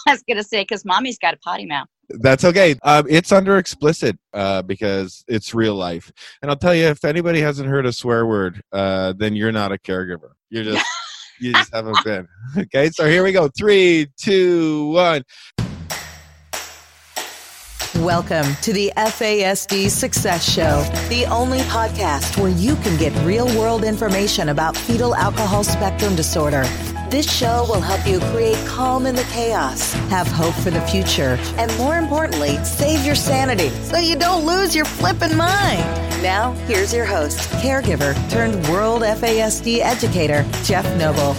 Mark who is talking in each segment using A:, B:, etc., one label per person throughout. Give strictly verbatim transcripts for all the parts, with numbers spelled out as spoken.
A: I was going to say, because mommy's got a potty mouth.
B: That's okay. Um, it's under explicit uh, because it's real life. And I'll tell you, if anybody hasn't heard a swear word, uh, then you're not a caregiver. You're just, you just haven't been. Okay, so here we go. Three, two, one.
C: Welcome to the F A S D Success Show, the only podcast where you can get real-world information about fetal alcohol spectrum disorder. This show will help you create calm in the chaos, have hope for the future, and more importantly, save your sanity so you don't lose your flippin' mind. Now, here's your host, caregiver turned world F A S D educator, Jeff Noble.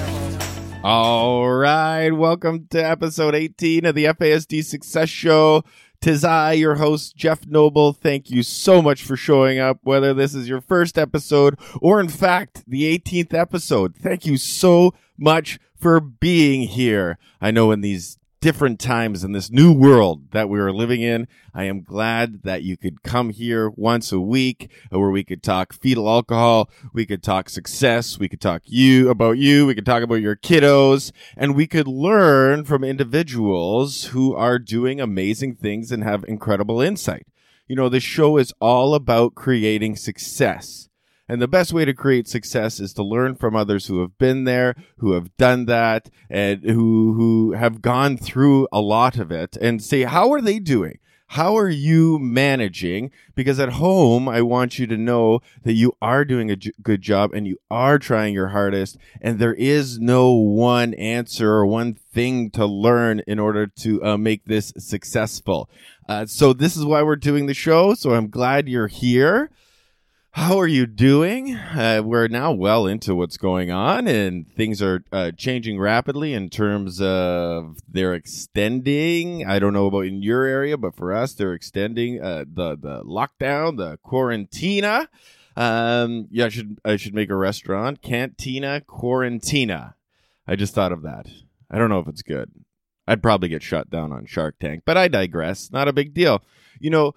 B: All right, welcome to episode eighteen of the F A S D Success Show. 'Tis I, your host, Jeff Noble. Thank you so much for showing up, whether this is your first episode or, in fact, the eighteenth episode. Thank you so much for being here. I know in these different times in this new world that we are living in, I am glad that you could come here once a week where we could talk fetal alcohol, we could talk success, we could talk you about you, we could talk about your kiddos, and we could learn from individuals who are doing amazing things and have incredible insight. You know, this show is all about creating success. And the best way to create success is to learn from others who have been there, who have done that, and who who have gone through a lot of it, and say, how are they doing? How are you managing? Because at home, I want you to know that you are doing a j- good job and you are trying your hardest, and there is no one answer or one thing to learn in order to uh, make this successful. Uh, so this is why we're doing the show. So I'm glad you're here. How are you doing? Uh, we're now well into what's going on, and things are uh, changing rapidly in terms of they're extending. I don't know about in your area, but for us, they're extending uh, the the lockdown, the quarantina. Um, yeah, I should I should make a restaurant, Cantina Quarantina. I just thought of that. I don't know if it's good. I'd probably get shut down on Shark Tank, but I digress. Not a big deal. You know,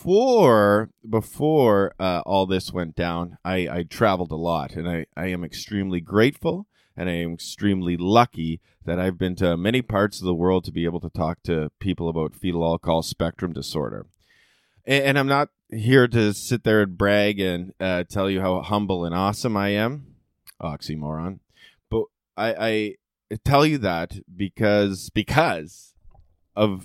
B: before before uh, all this went down, I, I traveled a lot, and I, I am extremely grateful, and I am extremely lucky that I've been to many parts of the world to be able to talk to people about fetal alcohol spectrum disorder. And, and I'm not here to sit there and brag and uh, tell you how humble and awesome I am. Oxymoron. But I, I tell you that because because of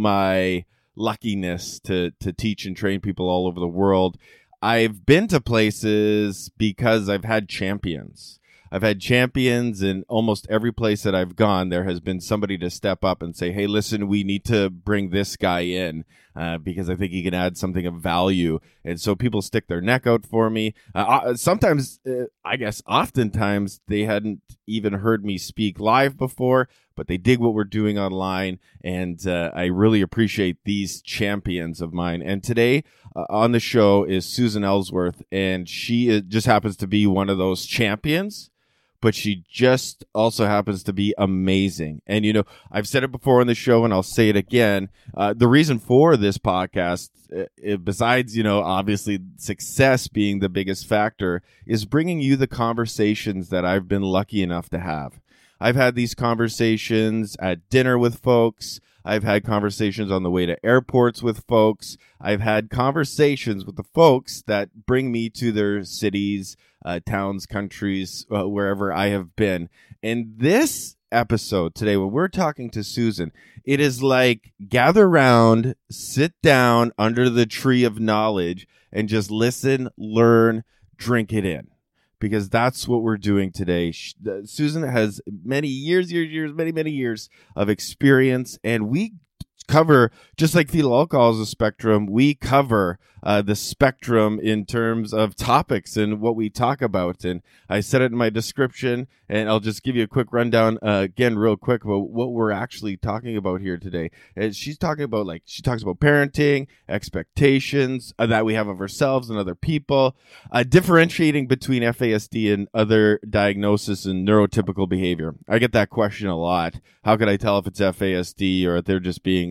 B: my luckiness to to teach and train people all over the world. I've been to places because I've had champions. I've had champions in almost every place that I've gone. There has been somebody to step up and say, hey, listen, we need to bring this guy in uh, because I think he can add something of value. And so people stick their neck out for me. Uh, sometimes, uh, I guess, oftentimes they hadn't even heard me speak live before, but they dig what we're doing online. And uh, I really appreciate these champions of mine. And today uh, on the show is Susan Ellsworth, and she is, just happens to be one of those champions. But she just also happens to be amazing. And, you know, I've said it before on the show, and I'll say it again. Uh, the reason for this podcast, uh, besides, you know, obviously success being the biggest factor, is bringing you the conversations that I've been lucky enough to have. I've had these conversations at dinner with folks. I've had conversations on the way to airports with folks. I've had conversations with the folks that bring me to their cities, uh, towns, countries, uh, wherever I have been. And this episode today, when we're talking to Susan, it is like gather round, sit down under the tree of knowledge, and just listen, learn, drink it in. Because that's what we're doing today. She, uh, Susan has many years, years, years, many, many years of experience, and we cover, just like fetal alcohol is a spectrum, we cover uh, the spectrum in terms of topics and what we talk about. And I said it in my description, and I'll just give you a quick rundown uh, again real quick about what we're actually talking about here today. And she's talking about, like, she talks about parenting, expectations uh, that we have of ourselves and other people, uh, differentiating between F A S D and other diagnosis and neurotypical behavior. I get that question a lot. How could I tell if it's F A S D or if they're just being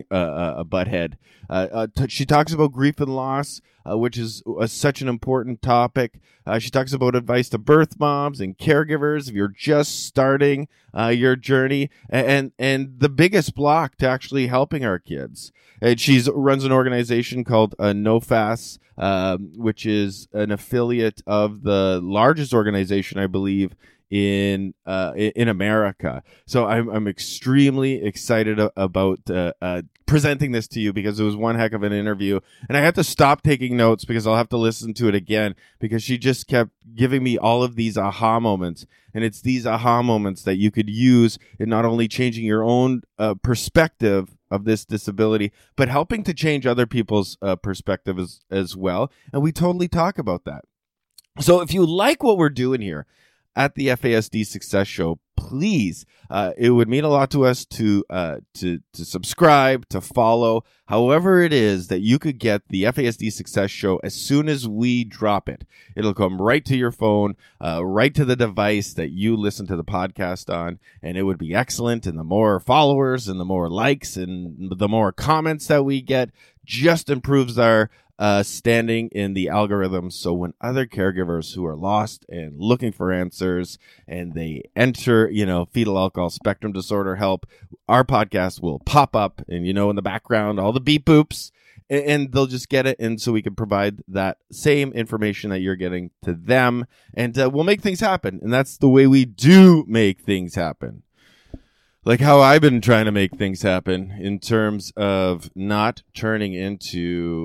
B: being a, a, a butthead. Uh, uh, t- she talks about grief and loss, uh, which is uh, such an important topic. Uh, she talks about advice to birth moms and caregivers if you're just starting uh, your journey, and, and and the biggest block to actually helping our kids. And she runs an organization called uh, NoFast, um, which is an affiliate of the largest organization, I believe, in uh, in America. So I'm I'm extremely excited about uh, uh, presenting this to you because it was one heck of an interview, and I had to stop taking notes because I'll have to listen to it again because she just kept giving me all of these aha moments, and it's these aha moments that you could use in not only changing your own uh, perspective of this disability, but helping to change other people's uh, perspective as, as well. And we totally talk about that. So if you like what we're doing here at the F A S D Success Show, please, uh, it would mean a lot to us to uh, to to subscribe, to follow, however it is that you could get the F A S D Success Show as soon as we drop it. It'll come right to your phone, uh, right to the device that you listen to the podcast on, and it would be excellent. And the more followers and the more likes and the more comments that we get just improves our Uh, standing in the algorithm. So when other caregivers who are lost and looking for answers and they enter, you know, fetal alcohol spectrum disorder help, our podcast will pop up and, you know, in the background, all the beep boops, and, and they'll just get it. And so we can provide that same information that you're getting to them, and uh, we'll make things happen. And that's the way we do make things happen. Like how I've been trying to make things happen in terms of not turning into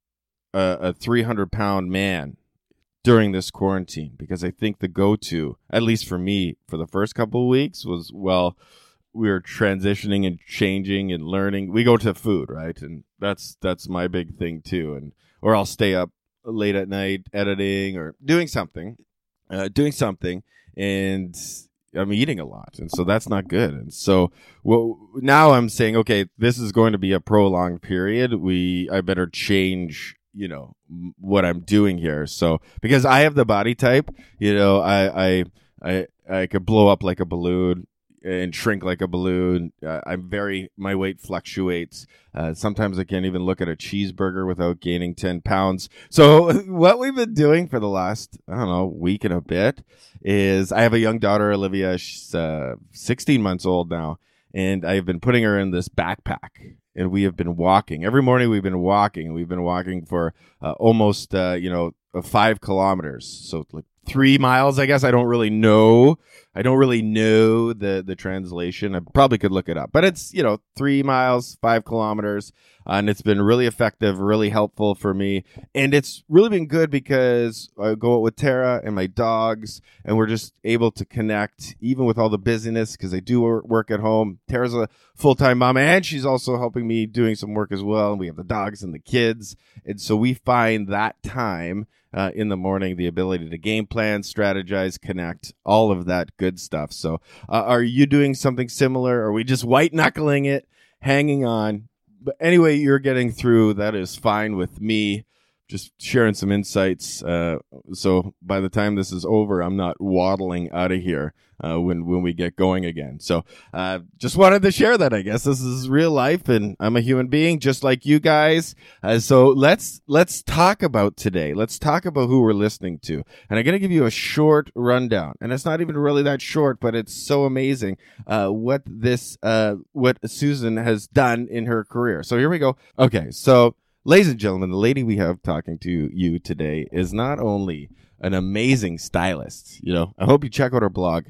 B: a, a three hundred pound man during this quarantine, because I think the go-to, at least for me, for the first couple of weeks was, well, we were transitioning and changing and learning. We go to food, right? And that's that's my big thing too. And or I'll stay up late at night editing or doing something, uh, doing something, and I'm eating a lot, and so that's not good. And so, well, now I'm saying, okay, this is going to be a prolonged period. We, I better change, you know, what I'm doing here. So, because I have the body type, you know, I, I, I, I could blow up like a balloon and shrink like a balloon. Uh, I'm very, my weight fluctuates. Uh, sometimes I can't even look at a cheeseburger without gaining ten pounds. So what we've been doing for the last, I don't know, week and a bit is I have a young daughter, Olivia. She's uh, sixteen months old now. And I've been putting her in this backpack. And we have been walking. Every morning we've been walking. We've been walking for uh, almost, uh, you know, uh, five kilometers. So like three miles, I guess. I don't really know. I don't really know the, the translation. I probably could look it up. But it's, you know, three miles, five kilometers. Uh, and it's been really effective, really helpful for me. And it's really been good because I go out with Tara and my dogs, and we're just able to connect, even with all the busyness, because I do work at home. Tara's a full-time mom, and she's also helping me doing some work as well. And we have the dogs and the kids. And so we find that time Uh, in the morning, the ability to game plan, strategize, connect, all of that good stuff. So uh, are you doing something similar? Are we just white knuckling it, hanging on? But anyway, you're getting through. That is fine with me. Just sharing some insights. Uh, so by the time this is over, I'm not waddling out of here uh, when, when we get going again. So uh, just wanted to share that, I guess. This is real life, and I'm a human being just like you guys. Uh, so let's let's talk about today. Let's talk about who we're listening to. And I'm going to give you a short rundown. And it's not even really that short, but it's so amazing uh, what this uh, what Susan has done in her career. So here we go. Okay, so ladies and gentlemen, the lady we have talking to you today is not only an amazing stylist. You know, I hope you check out our blog,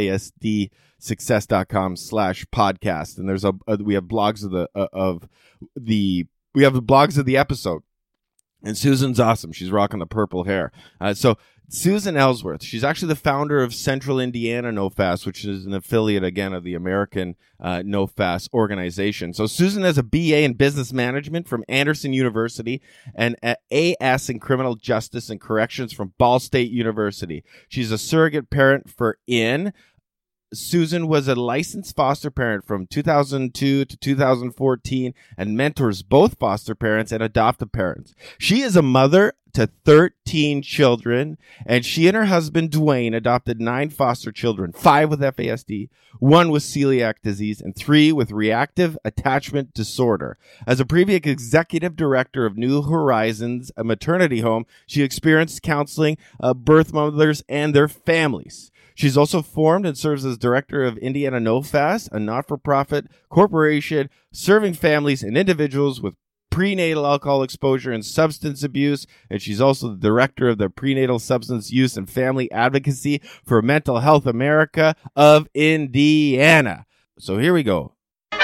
B: fasdsuccess.com slash podcast. And there's a, a we have blogs of the uh, of the we have the blogs of the episode. And Susan's awesome. She's rocking the purple hair. Uh, so Susan Ellsworth, she's actually the founder of Central Indiana NoFast, which is an affiliate, again, of the American uh, NoFast organization. So Susan has a B A in business management from Anderson University and an A S in criminal justice and corrections from Ball State University. She's a surrogate parent for In, Susan was a licensed foster parent from two thousand two to two thousand fourteen and mentors both foster parents and adoptive parents. She is a mother to thirteen children, and she and her husband, Dwayne, adopted nine foster children, five with F A S D, one with celiac disease, and three with reactive attachment disorder. As a previous executive director of New Horizons, a maternity home, she experienced counseling uh, birth mothers and their families. She's also formed and serves as director of Indiana No Fast, a not-for-profit corporation serving families and individuals with prenatal alcohol exposure and substance abuse. And she's also the director of the Prenatal Substance Use and Family Advocacy for Mental Health America of Indiana. So here we go.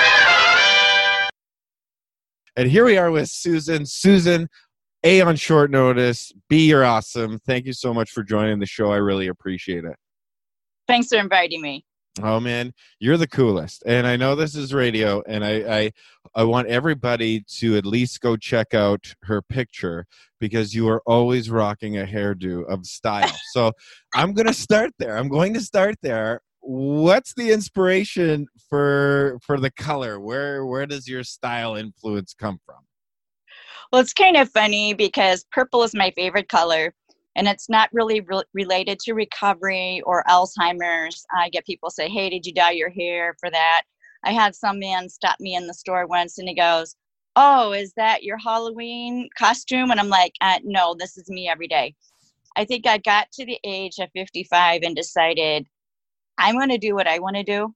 B: And here we are with Susan. Susan, A, on short notice, B, you're awesome. Thank you so much for joining the show. I really appreciate it.
A: Thanks for inviting me.
B: Oh man, you're the coolest. And I know this is radio, and I, I I want everybody to at least go check out her picture, because you are always rocking a hairdo of style. So I'm going to start there. I'm going to start there. What's the inspiration for for the color? Where where does your style influence come from?
A: Well, it's kind of funny because purple is my favorite color. And it's not really re- related to recovery or Alzheimer's. I get people say, hey, did you dye your hair for that? I had some man stop me in the store once and he goes, oh, is that your Halloween costume? And I'm like, uh, no, this is me every day. I think I got to the age of fifty-five and decided I'm going to do what I want to do.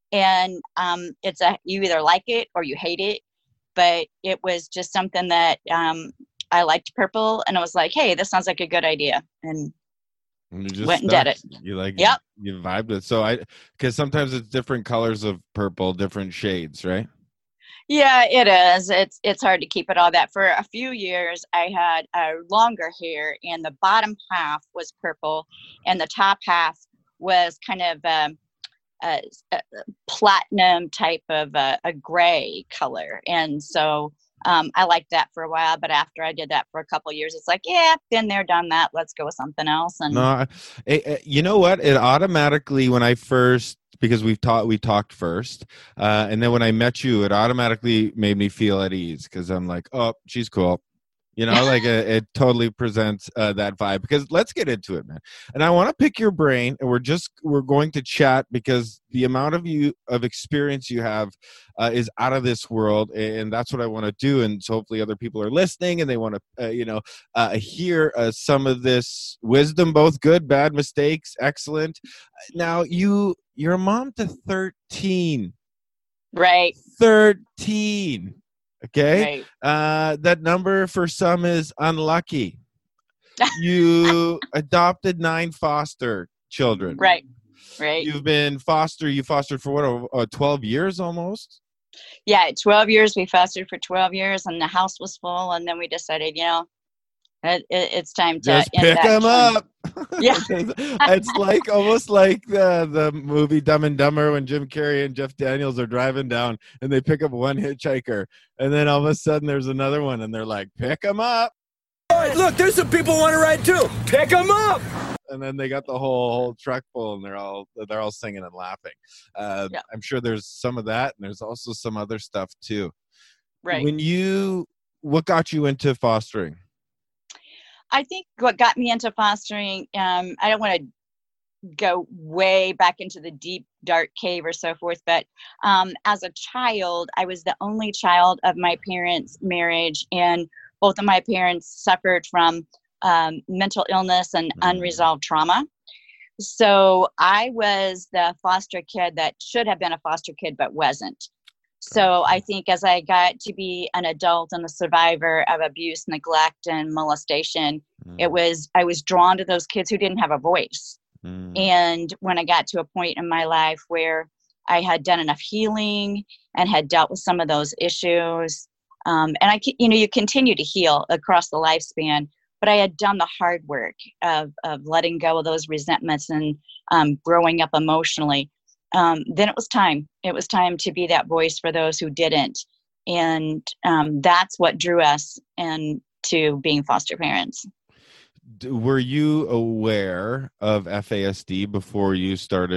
A: And um, it's a, you either like it or you hate it. But it was just something that um, I liked purple, and I was like, hey, this sounds like a good idea. And,
B: and you just
A: went and
B: stuck.
A: did it.
B: You like,
A: yep.
B: you, you vibed it. So I, because sometimes it's different colors of purple, different shades, right?
A: Yeah, it is. It's, it's hard to keep it all that. For a few years, I had uh, longer hair, and the bottom half was purple, and the top half was kind of um, a, a platinum type of uh, a gray color. And so Um, I liked that for a while, but after I did that for a couple of years, it's like, yeah, been there, done that. Let's go with something else. And
B: no, I, I, you know what? It automatically, when I first, because we've taught, we talked first, uh, and then when I met you, it automatically made me feel at ease, because I'm like, oh, she's cool. You know, like uh, it totally presents uh, that vibe, because let's get into it, man. And I want to pick your brain, and we're just, we're going to chat, because the amount of you of experience you have uh, is out of this world. And that's what I want to do. And so hopefully other people are listening and they want to, uh, you know, uh, hear uh, some of this wisdom, both good, bad, mistakes, excellent. Now you, you're a mom to thirteen.
A: Right.
B: thirteen. Okay.
A: Right.
B: Uh, that number for some is unlucky. You adopted nine foster children.
A: Right. Right.
B: You've been foster, you fostered for what, uh, twelve years almost?
A: Yeah. twelve years. We fostered for twelve years, and the house was full. And then we decided, you know, it, it, it's time to
B: just
A: end
B: pick
A: that
B: them
A: trend.
B: up.
A: Yeah.
B: It's like almost like the the movie Dumb and Dumber, when Jim Carrey and Jeff Daniels are driving down and they pick up one hitchhiker, and then all of a sudden there's another one, and they're like, pick them up.
D: Hey, look, there's some people want to ride too. Pick them up.
B: And then they got the whole whole truck full, and they're all they're all singing and laughing. Uh,
A: yeah.
B: I'm sure there's some of that, and there's also some other stuff too.
A: Right.
B: When you, what got you into fostering?
A: I think what got me into fostering, um, I don't want to go way back into the deep, dark cave or so forth, but um, as a child, I was the only child of my parents' marriage, and both of my parents suffered from um, mental illness and unresolved trauma. So I was the foster kid that should have been a foster kid, but wasn't. So I think as I got to be an adult and a survivor of abuse, neglect, and molestation, mm. it was, I was drawn to those kids who didn't have a voice. Mm. And when I got to a point in my life where I had done enough healing and had dealt with some of those issues, um, and I, you know, you continue to heal across the lifespan, but I had done the hard work of, of letting go of those resentments and um, growing up emotionally. Um, then it was time. It was time to be that voice for those who didn't. And um, that's what drew us into being foster parents.
B: Were you aware of F A S D before you started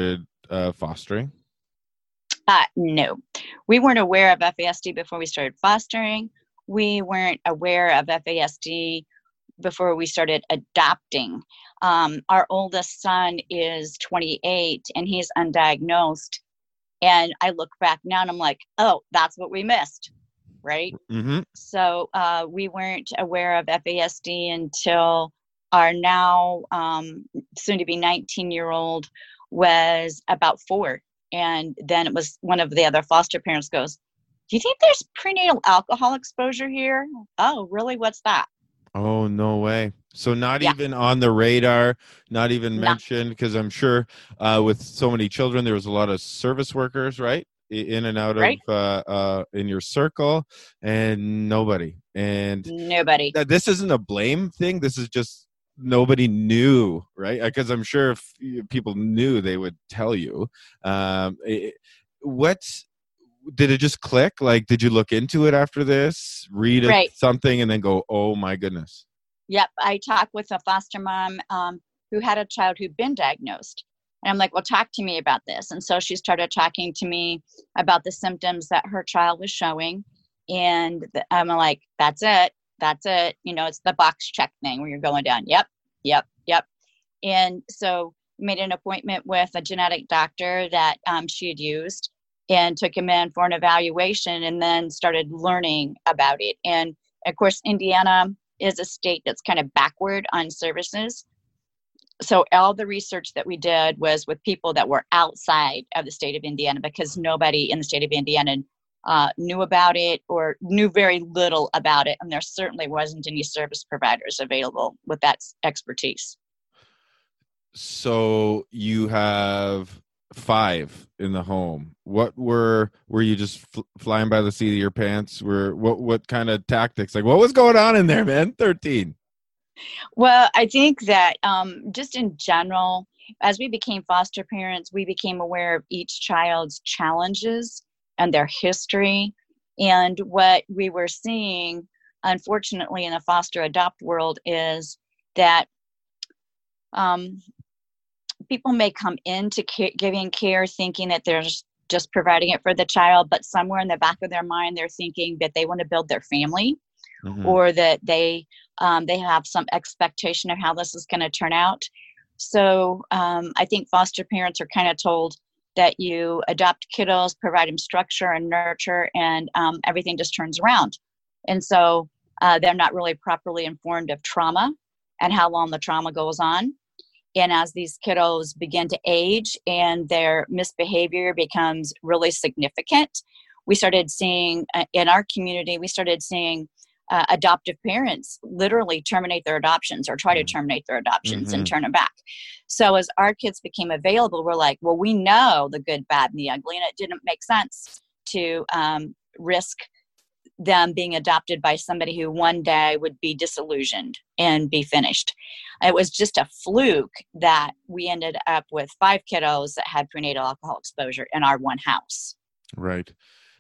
B: uh, fostering?
A: Uh, no, we weren't aware of F A S D before we started fostering. We weren't aware of F A S D before we started adopting. Um, our oldest son is twenty-eight and he's undiagnosed. And I look back now and I'm like, oh, that's what we missed, right?
B: Mm-hmm.
A: So uh, we weren't aware of F A S D until our now um, soon to be nineteen year old was about four. And then it was one of the other foster parents goes, do you think there's prenatal alcohol exposure here? Oh, really? What's that?
B: Oh, no way. So not
A: Yeah.
B: even on the radar, not even
A: No.
B: mentioned, because I'm sure uh, with so many children, there was a lot of service workers, right? I- In and out
A: Right.
B: of uh, uh, in your circle, and nobody. And
A: Nobody.
B: th- this isn't a blame thing. This is just nobody knew, right? Because I'm sure if y- people knew, they would tell you. Um, it, what did it just click? Like, did you look into it after this, read it,
A: Right.
B: something, and then go, "Oh my goodness"?
A: Yep. I talked with a foster mom um, who had a child who'd been diagnosed. And I'm like, well, talk to me about this. And so she started talking to me about the symptoms that her child was showing. And the, I'm like, that's it. That's it. You know, it's the box check thing where you're going down. Yep. Yep. Yep. And so made an appointment with a genetic doctor that um, she had used and took him in for an evaluation and then started learning about it. And of course, Indiana is a state that's kind of backward on services. So all the research that we did was with people that were outside of the state of Indiana because nobody in the state of Indiana uh, knew about it or knew very little about it. And there certainly wasn't any service providers available with that expertise.
B: So you have five in the home. What were were you just fl- flying by the seat of your pants? Were what what kind of tactics? Like, what was going on in there, man? thirteen.
A: Well, I think that um, just in general, as we became foster parents, we became aware of each child's challenges and their history. And what we were seeing, unfortunately, in the foster adopt world is that um, people may come into ca- giving care thinking that they're just, just providing it for the child, but somewhere in the back of their mind, they're thinking that they want to build their family. Mm-hmm. Or that they um, they have some expectation of how this is going to turn out. So um, I think foster parents are kind of told that you adopt kiddos, provide them structure and nurture, and um, everything just turns around. And so uh, they're not really properly informed of trauma and how long the trauma goes on. And as these kiddos begin to age and their misbehavior becomes really significant, we started seeing uh, in our community, we started seeing Uh, adoptive parents literally terminate their adoptions or try to terminate their adoptions mm-hmm. and turn them back. So as our kids became available, we're like, well, we know the good, bad, and the ugly, and it didn't make sense to um, risk them being adopted by somebody who one day would be disillusioned and be finished. It was just a fluke that we ended up with five kiddos that had prenatal alcohol exposure in our one house.
B: Right.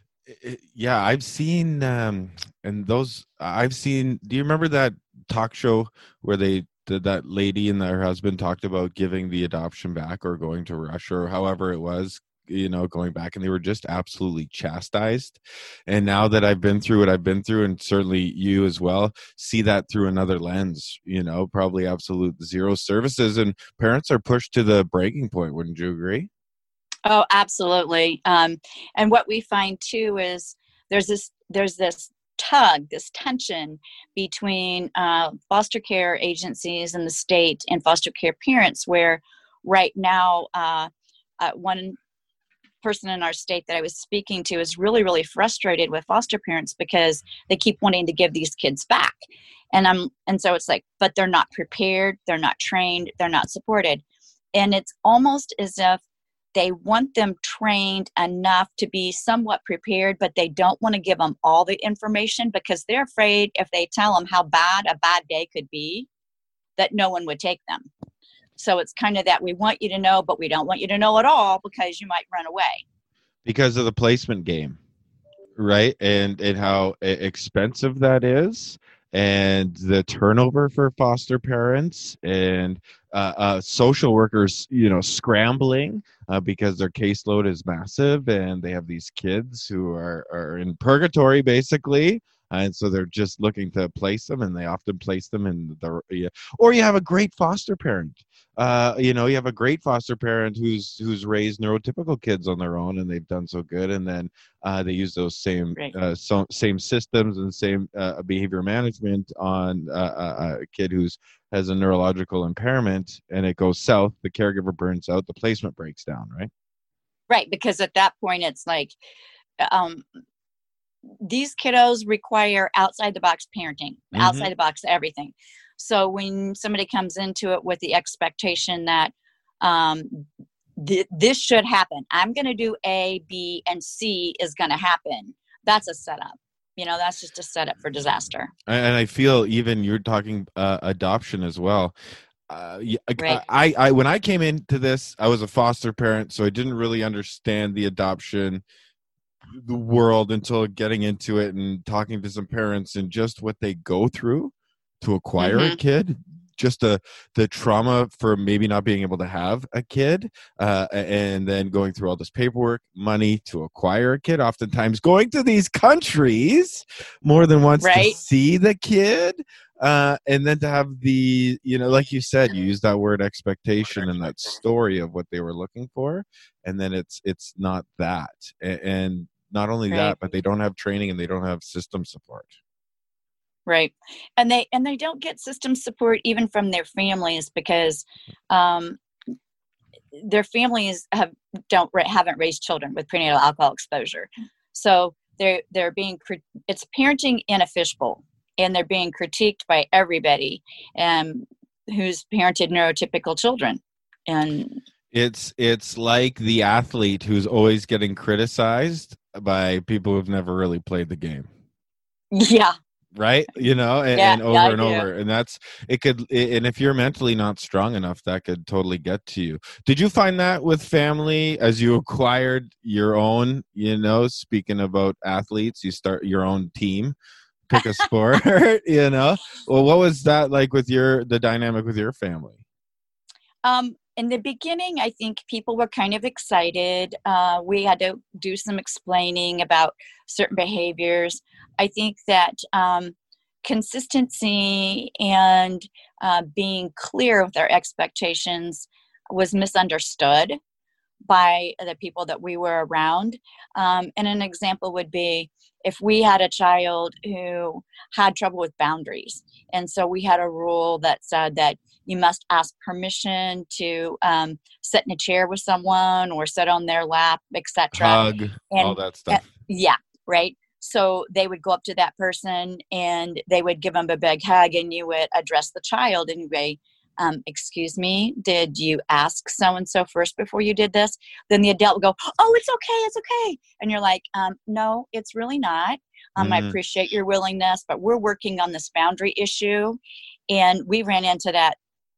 B: Yeah, I've seen, um, and those I've seen. Do you remember that talk show where they did that lady and her husband talked about giving the adoption back or going to Russia or however it was, you know, going back, and they were just absolutely chastised. And now that I've been through what I've been through, and certainly you as well, see that through another lens, you know, probably absolute zero services, and parents are pushed to the breaking point. Wouldn't you agree?
A: Oh, absolutely. Um, and what we find too is there's this there's this tug, this tension between uh, foster care agencies in the state and foster care parents, where right now uh, uh, one person in our state that I was speaking to is really, really frustrated with foster parents because they keep wanting to give these kids back. And I'm and so it's like, but they're not prepared, they're not trained, they're not supported. And it's almost as if they want them trained enough to be somewhat prepared, but they don't want to give them all the information because they're afraid if they tell them how bad a bad day could be, that no one would take them. So it's kind of that we want you to know, but we don't want you to know at all because you might run away.
B: Because of the placement game, right? And and how expensive that is. and the turnover for foster parents, and uh, uh, social workers, you know, scrambling uh, because their caseload is massive, and they have these kids who are, are in purgatory basically, and so they're just looking to place them, and they often place them in the yeah. Or you have a great foster parent. Uh, you know, you have a great foster parent who's who's raised neurotypical kids on their own, and they've done so good, and then uh, they use those same
A: Right.
B: uh, so, same systems and same uh, behavior management on uh, a, a kid who's has a neurological impairment, and it goes south. The caregiver burns out. The placement breaks down. Right.
A: Right, because at that point it's like, um, these kiddos require outside the box parenting,
B: Mhm.
A: outside the box everything. So when somebody comes into it with the expectation that um, th- this should happen, I'm going to do A, B, and C is going to happen. That's a setup. You know, that's just a setup for disaster.
B: And and I feel even you're talking uh, adoption as well. Uh, y- I,
A: Right.
B: I, I, when I came into this, I was a foster parent, so I didn't really understand the adoption the world until getting into it and talking to some parents and just what they go through to acquire a
A: Mhm.
B: kid. Just the the trauma for maybe not being able to have a kid, uh, and then going through all this paperwork, money to acquire a kid. Oftentimes, going to these countries more than once to
A: Right.
B: see the kid, uh, and then to have the, you know, like you said, you use that word expectation and that story of what they were looking for, and then it's it's not that, A- and not only
A: Right.
B: that, but they don't have training and they don't have system support.
A: Right. And they and they don't get system support even from their families, because um, their families have don't ra- haven't raised children with prenatal alcohol exposure. So they're they're being crit- it's parenting in a fishbowl, and they're being critiqued by everybody um, who's parented neurotypical children. And
B: It's it's like the athlete who's always getting criticized by people who've never really played the game,
A: yeah,
B: right? You know, and,
A: yeah,
B: and
A: yeah,
B: over
A: I
B: and
A: do.
B: over, and that's it. Could and if you're mentally not strong enough, that could totally get to you. Did you find that with family as you acquired your own? You know, speaking about athletes, you start your own team, pick a sport. You know, well, what was that like with your the dynamic with your family?
A: Um, in the beginning, I think people were kind of excited. Uh, we had to do some explaining about certain behaviors. I think that um, consistency and uh, being clear with our expectations was misunderstood by the people that we were around. Um, and an example would be if we had a child who had trouble with boundaries. And so we had a rule that said that you must ask permission to um, sit in a chair with someone or sit on their lap, et cetera.
B: Hug, all
A: And
B: that
A: uh,
B: stuff.
A: yeah, right. So they would go up to that person and they would give them a big hug, and you would address the child and say, um, excuse me, did you ask so-and-so first before you did this? Then the adult would go, oh, it's okay, it's okay. And you're like, um, no, it's really not. Um, I
B: Mhm.
A: appreciate your willingness, but we're working on this boundary issue. And we ran into that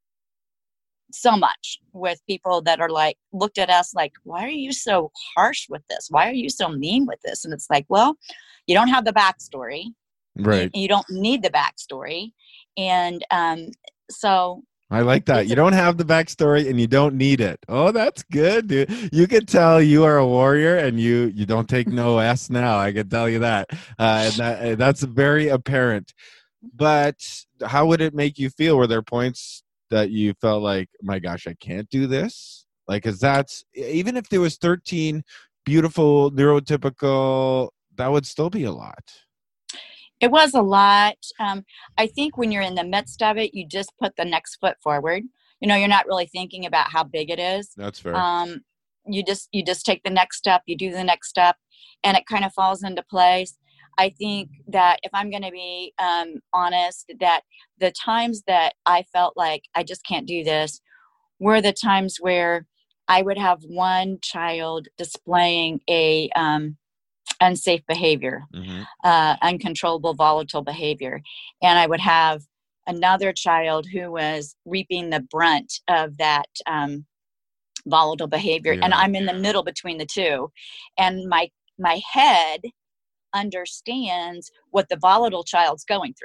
A: so much with people that are like, looked at us like, why are you so harsh with this? Why are you so mean with this? And it's like, well, you don't have the backstory. You,
B: Right.
A: you don't need the backstory. And um, so
B: I like that.
A: it's
B: You
A: a
B: don't have the backstory and you don't need it. Oh, that's good, dude. You can tell you are a warrior and you you don't take no S now. I can tell you that. Uh, and that and that's very apparent. But how would it make you feel? Were there points that you felt like, my gosh, I can't do this? Like, cause that's even if there was thirteen beautiful neurotypical, that would still be a lot.
A: It was a lot. Um, I think when you're in the midst of it, you just put the next foot forward. You know, you're not really thinking about how big it is.
B: That's fair.
A: Um, you just you just take the next step. You do the next step, and it kind of falls into place. I think that if I'm going to be um, honest, that the times that I felt like I just can't do this were the times where I would have one child displaying a um, unsafe behavior,
B: Mhm.
A: uh, uncontrollable, volatile behavior. And I would have another child who was reaping the brunt of that um, volatile behavior. And
B: Yeah.
A: I'm in the middle between the two. And my my head understands what the volatile child's going through.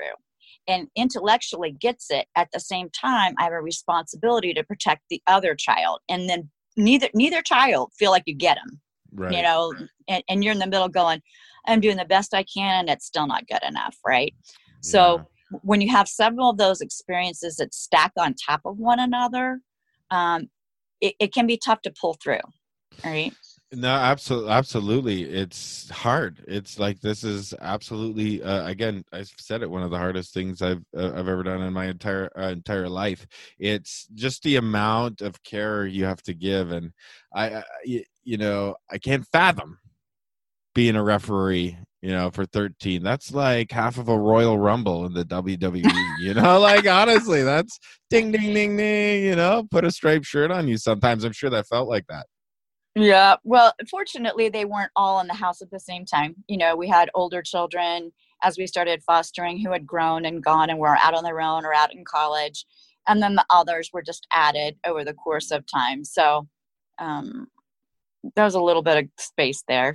A: and intellectually gets it, at the same time, I have a responsibility to protect the other child. And then neither neither child feel like you get them,
B: Right.
A: you know, and, and you're in the middle going, I'm doing the best I can, and it's still not good enough, right? So
B: Yeah.
A: when you have several of those experiences that stack on top of one another, um, it, it can be tough to pull through, right?
B: No, absolutely, absolutely. It's hard. It's like this is absolutely uh, again. I've said it. One of the hardest things I've uh, I've ever done in my entire uh, entire life. It's just the amount of care you have to give, and I, I y- you know, I can't fathom being a referee. You know, for thirteen, that's like half of a Royal Rumble in the W W E. You know, like honestly, that's ding ding ding ding. You know, put a striped shirt on you. Sometimes I'm sure that felt like that.
A: Yeah. Well, fortunately, they weren't all in the house at the same time. You know, we had older children as we started fostering who had grown and gone and were out on their own or out in college. And then the others were just added over the course of time. So um, there was a little bit of space there.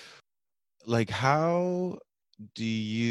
B: Like, how do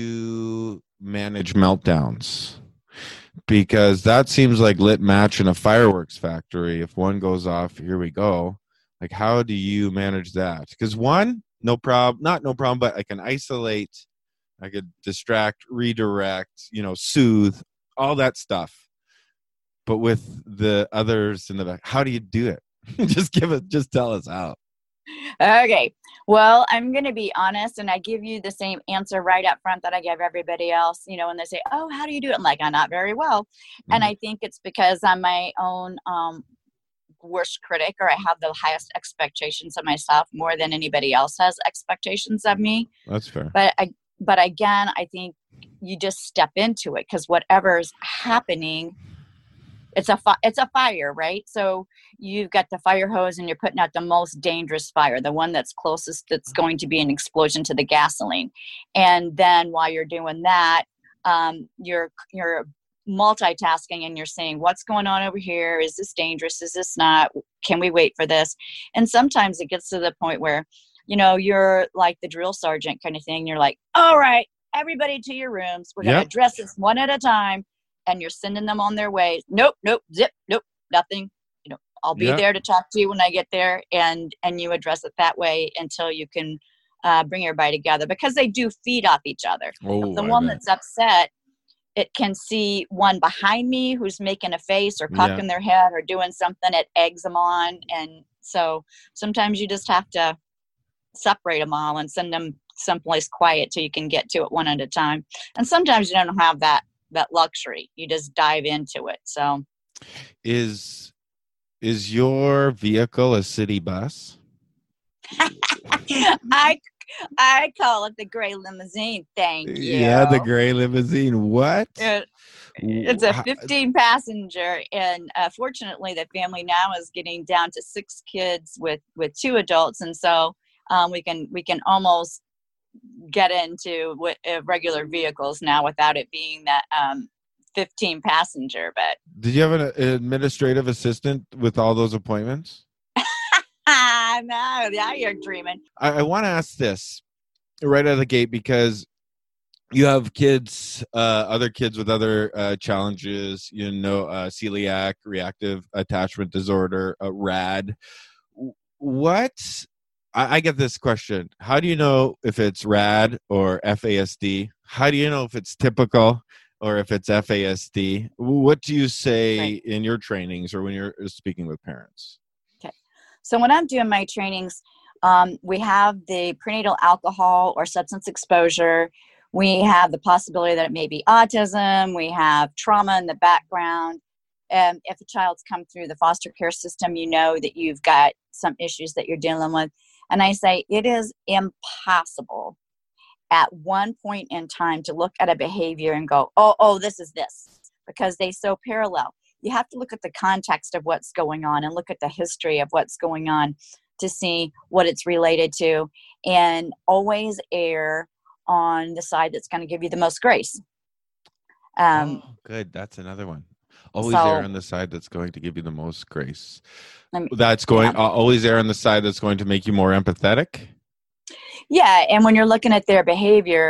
B: you manage meltdowns? Because that seems like lit match in a fireworks factory. If one goes off, here we go. Like, how do you manage that? Because one, no problem, not no problem, but I can isolate, I could distract, redirect, you know, soothe, all that stuff. But with the others in the back, how do you do it? Just give it, just tell us how.
A: Okay. Well, I'm going to be honest, and I give you the same answer right up front that I give everybody else. You know, when they say, oh, how do you do it? I'm like, I'm not very well. Mm-hmm. And I think it's because I'm my own um, worst critic, or I have the highest expectations of myself more than anybody else has expectations of me.
B: That's fair.
A: But I, but again, I think you just step into it, because whatever's happening, it's a fi- it's a fire, right? So you've got the fire hose and you're putting out the most dangerous fire, the one that's closest, that's going to be an explosion to the gasoline. And then while you're doing that, um, you're you're multitasking and you're saying, what's going on over here? Is this dangerous? Is this not? Can we wait for this? And sometimes it gets to the point where, you know, you're like the drill sergeant kind of thing. You're like, all right, everybody to your rooms. We're going to
B: Yep.
A: address this one at a time. And you're sending them on their way. Nope, nope, zip, nope, nothing. You know, I'll be
B: Yeah.
A: there to talk to you when I get there. And, and you address it that way until you can uh, bring everybody together, because they do feed off each other.
B: Oh,
A: The
B: I
A: one
B: bet.
A: that's upset, it can see one behind me who's making a face or cocking
B: Yeah.
A: their head or doing something. It eggs them on. And so sometimes you just have to separate them all and send them someplace quiet so you can get to it one at a time. And sometimes you don't have that that luxury. You just dive into it. So
B: Is is your vehicle a city bus?
A: I I call it the gray limousine. Thank you.
B: Yeah, the gray limousine. What?
A: It, it's a fifteen passenger, and uh, fortunately the family now is getting down to six kids with with two adults, and so um, we can we can almost get into w- uh, regular vehicles now without it being that um, fifteen passenger. But
B: Did you have an, an administrative assistant with all those appointments?
A: ah, no, now you're dreaming.
B: I, I want to ask this right out of the gate, because you have kids, uh, other kids with other uh, challenges, you know, uh, celiac, reactive attachment disorder, uh, R A D. What? I, I get this question. How do you know if it's R A D or F A S D? How do you know if it's typical or if it's F A S D? What do you say
A: Right.
B: in your trainings or when you're speaking with parents?
A: So when I'm doing my trainings, um, we have the prenatal alcohol or substance exposure. We have the possibility that it may be autism. We have trauma in the background. Um, if a child's come through the foster care system, you know that you've got some issues that you're dealing with. And I say it is impossible at one point in time to look at a behavior and go, oh, oh, this is this, because they so parallel. You have to look at the context of what's going on and look at the history of what's going on to see what it's related to, and always err on the side that's going to give you the most grace. Um,
B: oh, good. That's another one. Always
A: so,
B: err on the side that's going to give you the most grace.
A: I mean,
B: That's going,
A: yeah.
B: uh, always err on the side that's going to make you more empathetic.
A: Yeah, and when you're looking at their behavior,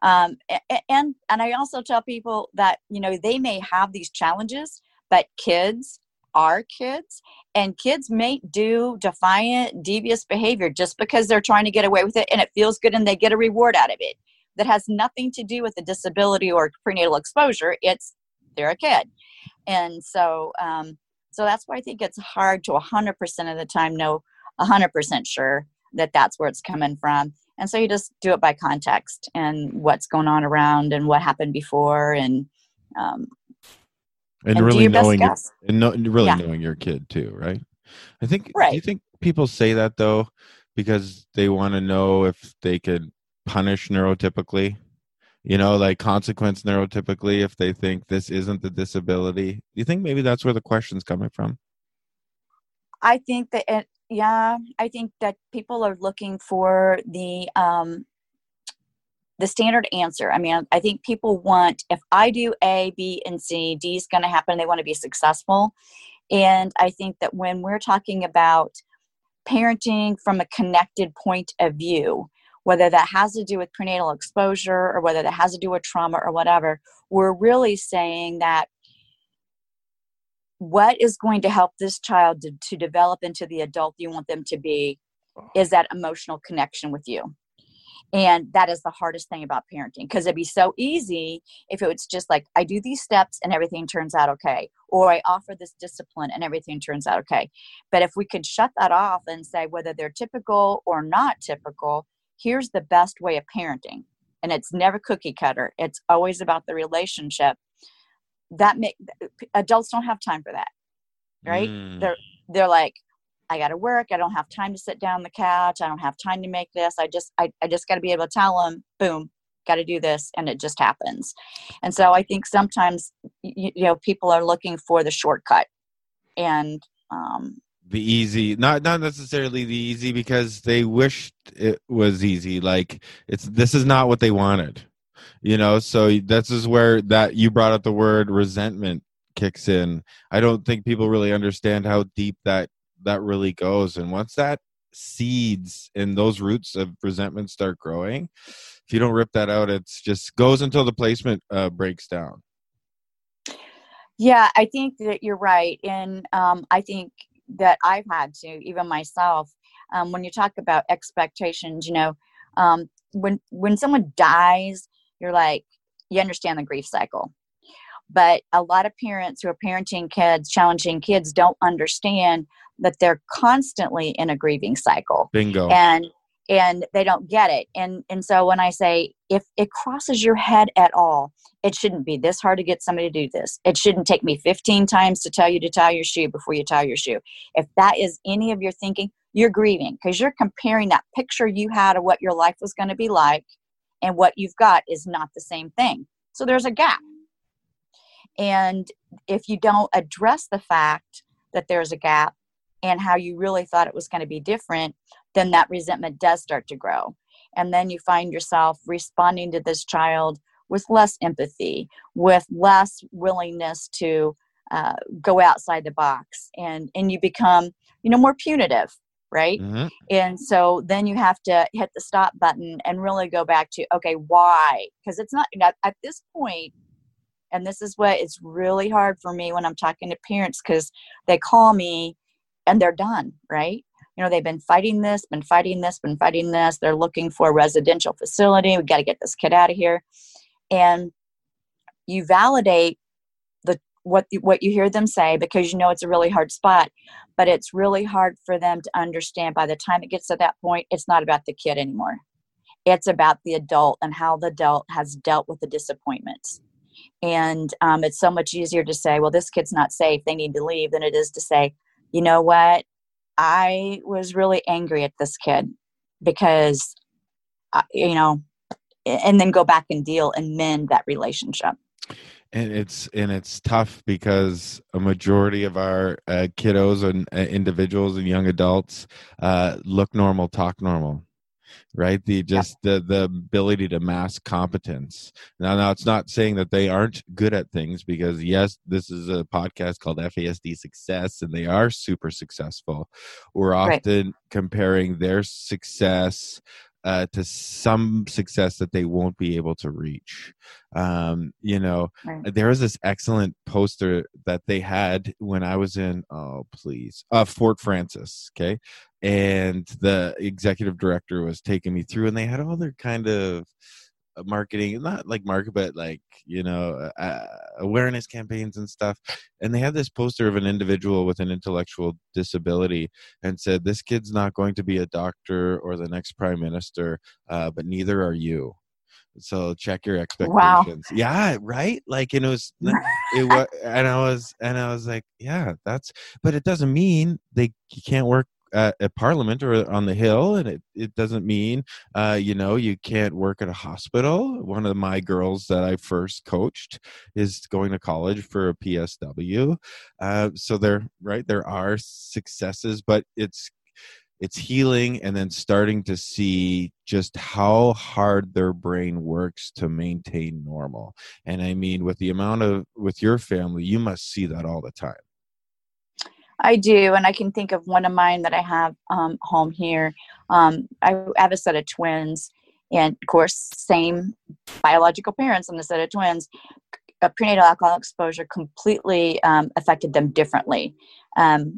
A: Um, a- and and I also tell people that, you know, they may have these challenges, but kids are kids, and kids may do defiant, devious behavior just because they're trying to get away with it and it feels good and they get a reward out of it. That has nothing to do with the disability or prenatal exposure. It's they're a kid. And so um, so that's why I think it's hard to one hundred percent of the time know one hundred percent sure that that's where it's coming from. And so you just do it by context and what's going on around and what happened before, and um,
B: and,
A: and do
B: really
A: your best
B: knowing your,
A: guess.
B: and no, really
A: Yeah.
B: knowing your kid too, right? I think. Do you
A: Right.
B: think people say that though because they want to know if they could punish neurotypically? You know, like consequence neurotypically if they think this isn't the disability. Do you think maybe that's where the question's coming from?
A: I think that, it, yeah, I think that people are looking for the um, the standard answer. I mean, I think people want, if I do A, B, and C, D is going to happen. They want to be successful. And I think that when we're talking about parenting from a connected point of view, whether that has to do with prenatal exposure or whether that has to do with trauma or whatever, we're really saying that what is going to help this child to, to develop into the adult you want them to be is that emotional connection with you. And that is the hardest thing about parenting, because it'd be so easy if it was just like, I do these steps and everything turns out okay, or I offer this discipline and everything turns out okay. But if we could shut that off and say whether they're typical or not typical, here's the best way of parenting. And it's never cookie cutter. It's always about the relationship. That make adults don't have time for that, right?
B: Mm.
A: They're they're like, I got to work. I don't have time to sit down on the couch. I don't have time to make this. I just I, I just got to be able to tell them, boom, got to do this, and it just happens. And so I think sometimes you, you know people are looking for the shortcut and um,
B: the easy, not not necessarily the easy because they wished it was easy. Like it's this is not what they wanted. You know, so this is where that you brought up the word resentment kicks in. I don't think people really understand how deep that that really goes. And once that seeds and those roots of resentment start growing, if you don't rip that out, it's just goes until the placement uh, breaks down.
A: Yeah, I think that you're right. And um, I think that I've had to, even myself, um, when you talk about expectations, you know, um, when when someone dies, you're like, you understand the grief cycle. But a lot of parents who are parenting kids, challenging kids, don't understand that they're constantly in a grieving cycle.
B: Bingo.
A: And and they don't get it. And and so when I say, if it crosses your head at all, it shouldn't be this hard to get somebody to do this. It shouldn't take me fifteen times to tell you to tie your shoe before you tie your shoe. If that is any of your thinking, you're grieving because you're comparing that picture you had of what your life was going to be like and what you've got is not the same thing. So there's a gap. And if you don't address the fact that there's a gap and how you really thought it was going to be different, then that resentment does start to grow. And then you find yourself responding to this child with less empathy, with less willingness to uh, go outside the box. And, and you become, you know, more punitive, right?
B: Mm-hmm.
A: And so then you have to hit the stop button and really go back to, okay, why? Because it's not, at, at this point, and this is what it's really hard for me when I'm talking to parents, because they call me and they're done, right? You know, they've been fighting this, been fighting this, been fighting this. They're looking for a residential facility. We got to get this kid out of here. And you validate the what what you hear them say because you know it's a really hard spot, but it's really hard for them to understand by the time it gets to that point, it's not about the kid anymore. It's about the adult and how the adult has dealt with the disappointments. And um, it's so much easier to say, well, this kid's not safe, they need to leave, than it is to say, you know what, I was really angry at this kid because, uh, you know, and then go back and deal and mend that relationship.
B: And it's and it's tough because a majority of our uh, kiddos and uh, individuals and young adults uh, look normal, talk normal. Right, the just the the ability to mask competence. Now, now it's not saying that they aren't good at things, because yes, this is a podcast called F A S D Success, and they are super successful. We're often right. comparing their success uh, to some success that they won't be able to reach. Um, you know,
A: Right.
B: there was this excellent poster that they had when I was in, oh, please, uh, Fort Francis. Okay. And the executive director was taking me through, and they had all their kind of marketing, not like market, but like, you know, uh, awareness campaigns and stuff. And they had this poster of an individual with an intellectual disability and said, this kid's not going to be a doctor or the next prime minister, uh, but neither are you. So check your
A: Wow.
B: expectations. Yeah, right. Like, and it was, it was, and I was, and I was like, yeah, that's. But it doesn't mean they you can't work at, at Parliament or on the Hill, and it it doesn't mean, uh, you know, you can't work at a hospital. One of my girls that I first coached is going to college for a P S W. Uh, so there, right, there are successes, but it's. It's healing and then starting to see just how hard their brain works to maintain normal. And I mean, with the amount of, with your family, you must see that all the time.
A: I do. And I can think of one of mine that I have um, home here. Um, I have a set of twins, and of course, same biological parents and a set of twins. A prenatal alcohol exposure completely um, affected them differently. Um,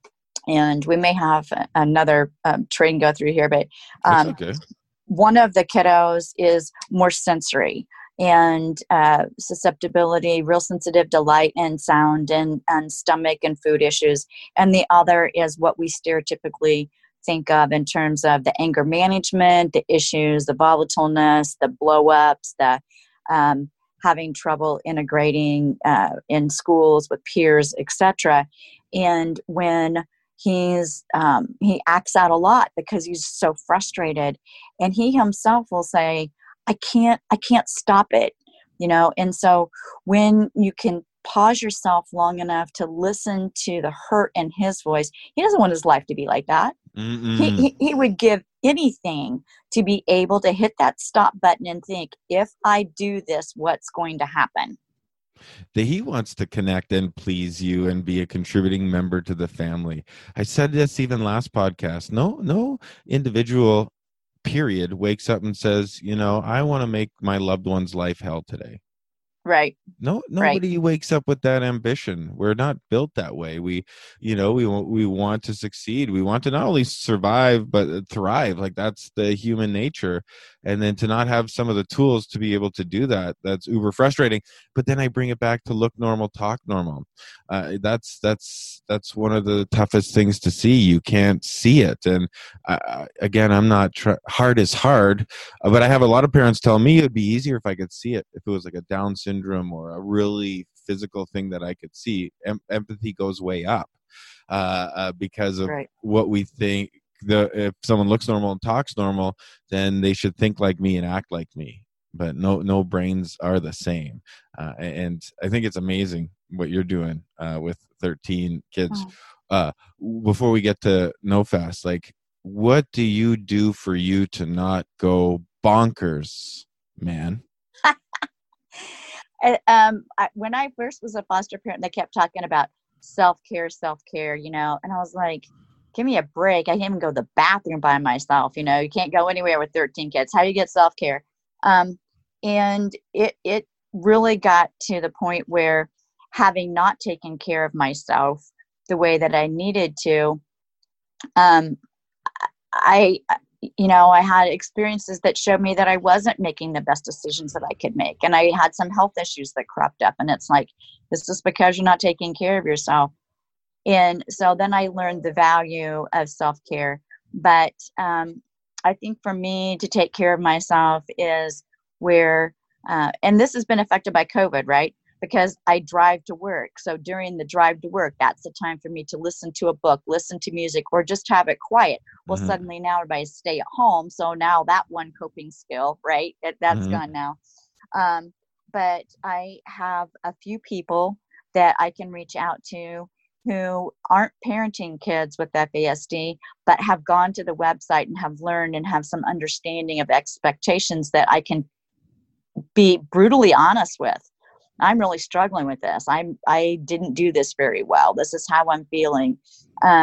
A: And we may have another um, train go through here, but um,
B: okay.
A: One of the kiddos is more sensory and uh, susceptibility, real sensitive to light and sound and, and stomach and food issues. And the other is what we stereotypically think of in terms of the anger management, the issues, the volatileness, the blow-ups, the um, having trouble integrating uh, in schools with peers, et cetera. And when He's um, he acts out a lot because he's so frustrated, and he himself will say, "I can't, I can't stop it," you know. And so, when you can pause yourself long enough to listen to the hurt in his voice, he doesn't want his life to be like that. He, he he would give anything to be able to hit that stop button and think, "If I do this, what's going to happen?"
B: That he wants to connect and please you and be a contributing member to the family. I said this even last podcast. No, no individual period wakes up and says, you know, I want to make my loved one's life hell today.
A: Right.
B: No, nobody right. wakes up with that ambition. We're not built that way. We, you know, we we want to succeed. We want to not only survive but thrive. Like that's the human nature. And then to not have some of the tools to be able to do that, that's uber frustrating. But then I bring it back to look normal, talk normal. Uh, that's that's that's one of the toughest things to see. You can't see it. And uh, again, I'm not tr- hard is hard, uh, but I have a lot of parents tell me it'd be easier if I could see it. If it was like a Down syndrome or a really physical thing that I could see, em- empathy goes way up uh, uh, because of right. what we think. The if someone looks normal and talks normal, then they should think like me and act like me. But no, no brains are the same. Uh, and I think it's amazing what you're doing uh, with thirteen kids. Oh. Uh, before we get to No Fast, like, what do you do for you to not go bonkers, man?
A: um, I, when I first was a foster parent, they kept talking about self-care, self-care, you know, and I was like, give me a break. I can't even go to the bathroom by myself. You know, you can't go anywhere with thirteen kids. How do you get self-care? Um, and it, it really got to the point where having not taken care of myself the way that I needed to, um, I, you know, I had experiences that showed me that I wasn't making the best decisions that I could make. And I had some health issues that cropped up, and it's like, this is because you're not taking care of yourself. And so then I learned the value of self-care. But um, I think for me to take care of myself is where, uh, and this has been affected by COVID, right? Because I drive to work. So during the drive to work, that's the time for me to listen to a book, listen to music, or just have it quiet. Well, mm-hmm. suddenly now everybody stay at home. So now that one coping skill, right? It, that's mm-hmm. gone now. Um, but I have a few people that I can reach out to who aren't parenting kids with F A S D, but have gone to the website and have learned and have some understanding of expectations that I can be brutally honest with. I'm really struggling with this. I'm, I didn't do this very well. This is how I'm feeling. Um,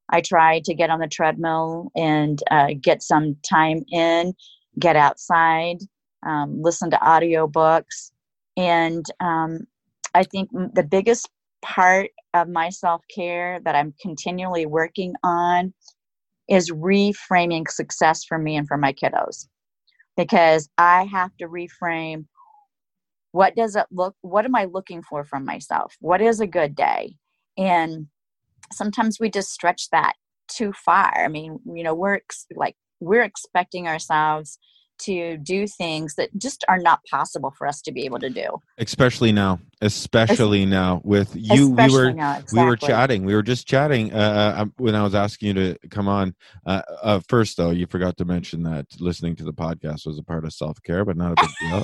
A: I try to get on the treadmill and uh, get some time in, get outside, um, listen to audiobooks. And um, I think the biggest part of my self-care that I'm continually working on is reframing success for me and for my kiddos. Because I have to reframe, what does it look, what am I looking for from myself? What is a good day? And sometimes we just stretch that too far. I mean, you know, we're ex- like, we're expecting ourselves to do things that just are not possible for us to be able to do.
B: Especially now, especially es- now with you, we were,
A: now, exactly.
B: we were chatting, we were just chatting uh, when I was asking you to come on. Uh, uh, first though, you forgot to mention that listening to the podcast was a part of self-care, but not a big deal.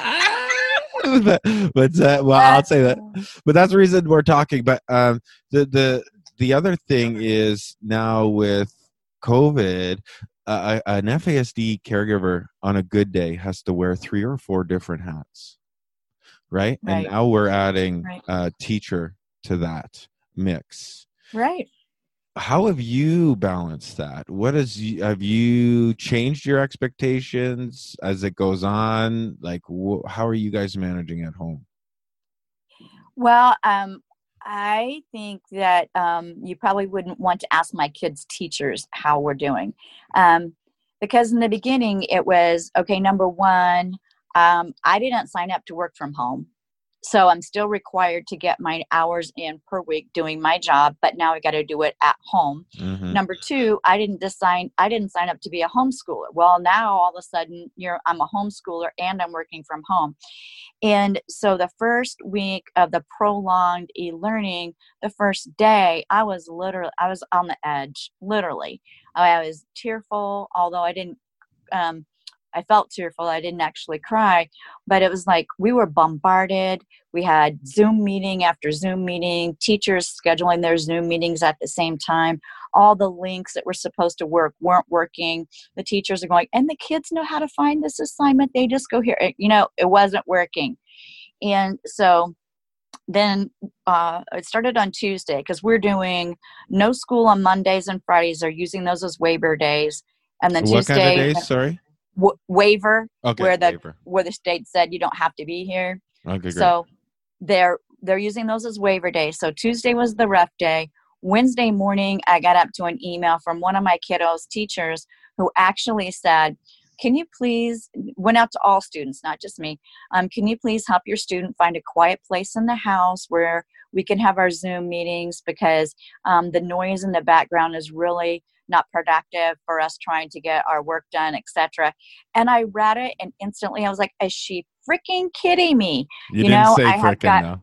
B: but, but uh, well, I'll say that, but that's the reason we're talking. But um, the, the, the other thing is now with COVID, Uh, an F A S D caregiver on a good day has to wear three or four different hats, right?
A: right.
B: And now we're adding
A: right.
B: a teacher to that mix.
A: Right.
B: How have you balanced that? What is, have you changed your expectations as it goes on? Like, wh- how are you guys managing at home?
A: Well, um, I think that um, you probably wouldn't want to ask my kids' teachers how we're doing. Um, because in the beginning, it was, okay, number one, um, I didn't sign up to work from home. So I'm still required to get my hours in per week doing my job, but now I got to do it at home. Mm-hmm. Number two, I didn't decide, I didn't sign up to be a homeschooler. Well, now all of a sudden you're, I'm a homeschooler and I'm working from home. And so the first week of the prolonged e-learning, the first day, I was literally, I was on the edge, literally. I was tearful, although I didn't, um, I felt tearful. I didn't actually cry, but it was like we were bombarded. We had Zoom meeting after Zoom meeting, teachers scheduling their Zoom meetings at the same time. All the links that were supposed to work weren't working. The teachers are going, and the kids know how to find this assignment. They just go here. You know, it wasn't working. And so then uh, it started on Tuesday because we're doing no school on Mondays and Fridays. They're using those as waiver days. And then
B: what
A: Tuesday.
B: What kind of days, sorry?
A: W- waiver,
B: okay,
A: where the
B: waiver.
A: where the state said you don't have to be here.
B: Okay, great.
A: So they're they're using those as waiver days. So Tuesday was the rough day. Wednesday morning, I got up to an email from one of my kiddos' teachers who actually said, "Can you please," went out to all students, not just me. Um, can you please help your student find a quiet place in the house where we can have our Zoom meetings because um, the noise in the background is really not productive for us trying to get our work done, et cetera. And I read it and instantly I was like, is she freaking kidding me?
B: You, you didn't
A: know,
B: say
A: I have got,
B: no.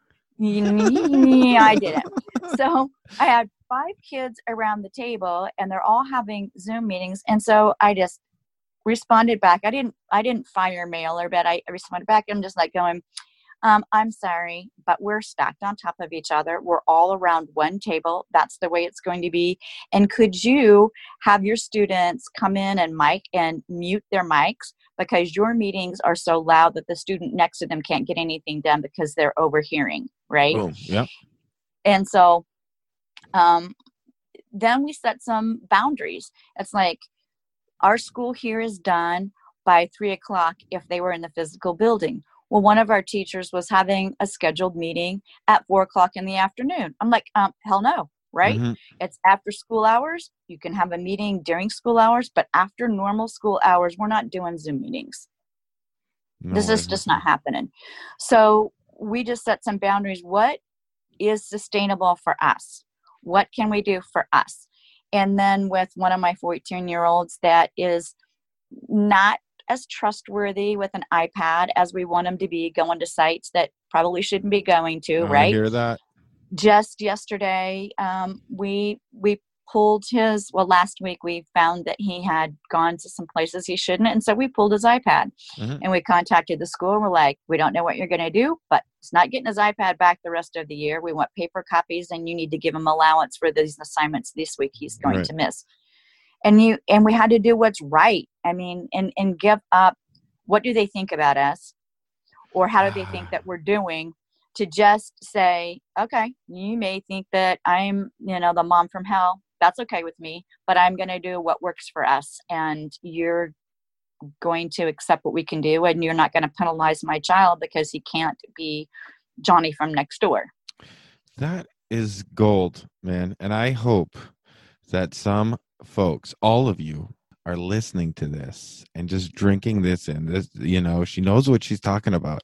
A: Yeah, I didn't. So I had five kids around the table and they're all having Zoom meetings. And so I just responded back. I didn't, I didn't fire mail her, but I responded back. I'm just like going, Um, I'm sorry, but we're stacked on top of each other. We're all around one table. That's the way it's going to be. And could you have your students come in and mic and mute their mics because your meetings are so loud that the student next to them can't get anything done because they're overhearing, right?
B: Boom. Yep.
A: And so um, then we set some boundaries. It's like our school here is done by three o'clock if they were in the physical building. Well, one of our teachers was having a scheduled meeting at four o'clock in the afternoon. I'm like, um, hell no, right? Mm-hmm. It's after school hours. You can have a meeting during school hours, but after normal school hours, we're not doing Zoom meetings. No, this is just not happening. So we just set some boundaries. What is sustainable for us? What can we do for us? And then with one of my fourteen-year-olds that is not as trustworthy with an iPad as we want them to be, going to sites that probably shouldn't be going to,
B: oh,
A: right?
B: I hear that.
A: Just yesterday, um, we we pulled his, well, last week we found that he had gone to some places he shouldn't, and so we pulled his iPad. Mm-hmm. And we contacted the school. We're like, we don't know what you're going to do, but it's not getting his iPad back the rest of the year. We want paper copies, and you need to give him allowance for these assignments this week he's going right. to miss. And you, and we had to do what's right. I mean, and, and give up, what do they think about us? Or how do they think that we're doing, to just say, okay, you may think that I'm, you know, the mom from hell. that's okay with me, but I'm going to do what works for us. And you're going to accept what we can do. And you're not going to penalize my child because he can't be Johnny from next door.
B: That is gold, man. And I hope that some folks, all of you, are listening to this and just drinking this in. This, you know, she knows what she's talking about.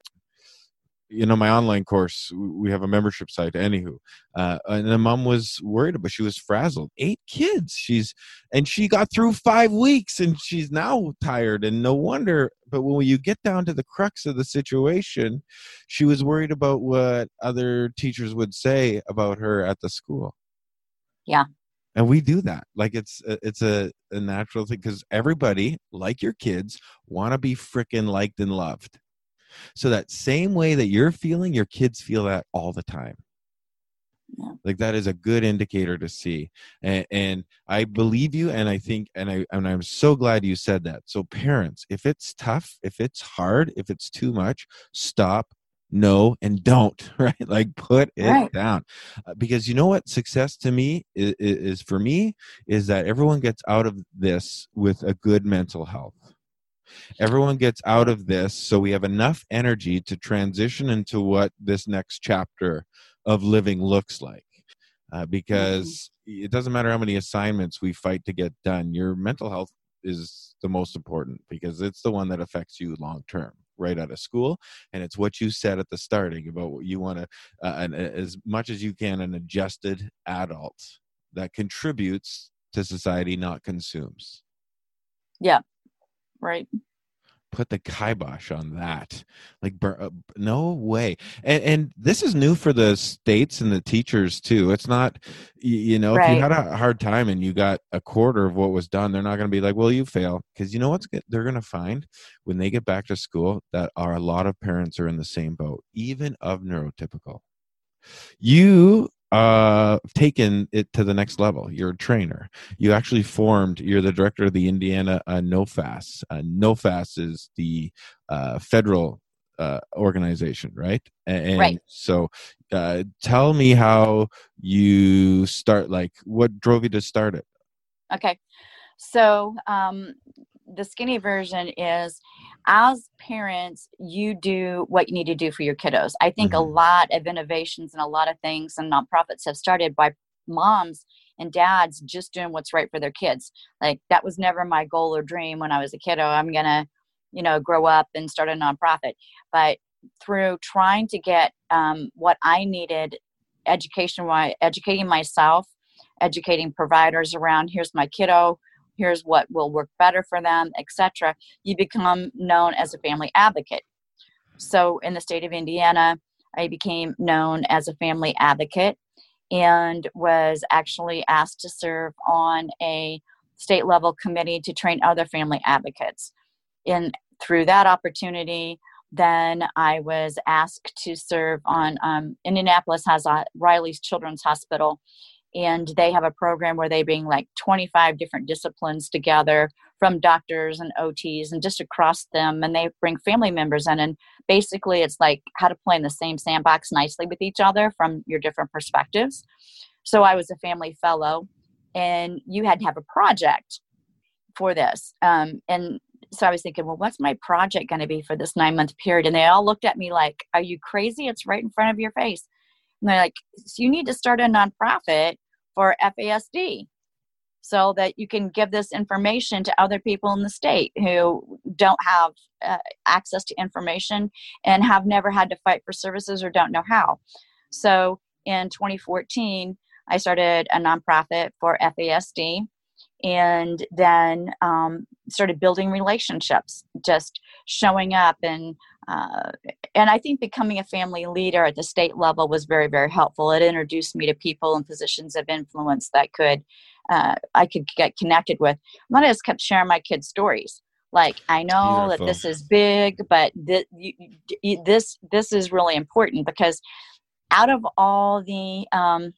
B: You know, my online course, we have a membership site, anywho. Uh, and the mom was worried about, she was frazzled. Eight kids. She's, and she got through five weeks and she's now tired, and no wonder. But when you get down to the crux of the situation, she was worried about what other teachers would say about her at the school.
A: Yeah.
B: And we do that. Like it's, it's a, a natural thing, because everybody, like your kids, want to be freaking liked and loved. So that same way that you're feeling, your kids feel that all the time. Yeah. Like that is a good indicator to see. And, and I believe you. And I think, and I, and I'm so glad you said that. So parents, if it's tough, if it's hard, if it's too much, stop, no, and don't, right? Like put it right down. Uh, because you know what success to me is, is for me is that everyone gets out of this with a good mental health. Everyone gets out of this so we have enough energy to transition into what this next chapter of living looks like. Uh, because mm-hmm. it doesn't matter how many assignments we fight to get done. Your mental health is the most important, because it's the one that affects you long term, right out of school. And it's what you said at the starting about what you want to, uh, and as much as you can, an adjusted adult that contributes to society, not consumes.
A: Yeah. Right.
B: Put the kibosh on that. Like, uh, no way. And, and this is new for the states and the teachers too. It's not, you, you know, right. If you had a hard time and you got a quarter of what was done, they're not going to be like, well, you fail. Because you know what's good? They're going to find when they get back to school that are a lot of parents are in the same boat, even of neurotypical. You uh taken it to the next level. You're a trainer. You actually formed, you're the director of the Indiana uh, NOFAS. Uh, NOFAS is the uh, federal uh, organization, right? And
A: right.
B: So uh, tell me how you start, like what drove you to start it?
A: Okay. So um, the skinny version is, as parents, you do what you need to do for your kiddos. I think mm-hmm. a lot of innovations and a lot of things and nonprofits have started by moms and dads just doing what's right for their kids. Like that was never my goal or dream when I was a kiddo. I'm going to, you know, grow up and start a nonprofit. But through trying to get um, what I needed education-wise, educating myself, educating providers around, here's my kiddo, here's what will work better for them, et cetera, you become known as a family advocate. So in the state of Indiana, I became known as a family advocate and was actually asked to serve on a state level committee to train other family advocates. And through that opportunity, then I was asked to serve on, um, Indianapolis has a Riley's Children's Hospital, and they have a program where they bring like twenty-five different disciplines together from doctors and O Ts and just across them. And they bring family members in. And basically it's like how to play in the same sandbox nicely with each other from your different perspectives. So I was a family fellow, and you had to have a project for this. Um, and so I was thinking, well, what's my project going to be for this nine month period? And they all looked at me like, are you crazy? It's right in front of your face. And they're like, so you need to start a nonprofit for F A S D so that you can give this information to other people in the state who don't have uh, access to information and have never had to fight for services or don't know how. So in twenty fourteen, I started a nonprofit for F A S D, and then um, started building relationships, just showing up. And uh, and I think becoming a family leader at the state level was very, very helpful. It introduced me to people in positions of influence that could uh, I could get connected with. And I just kept sharing my kids' stories. Like, I know Beautiful. that this is big, but th- you, you, this this is really important, because out of all the um,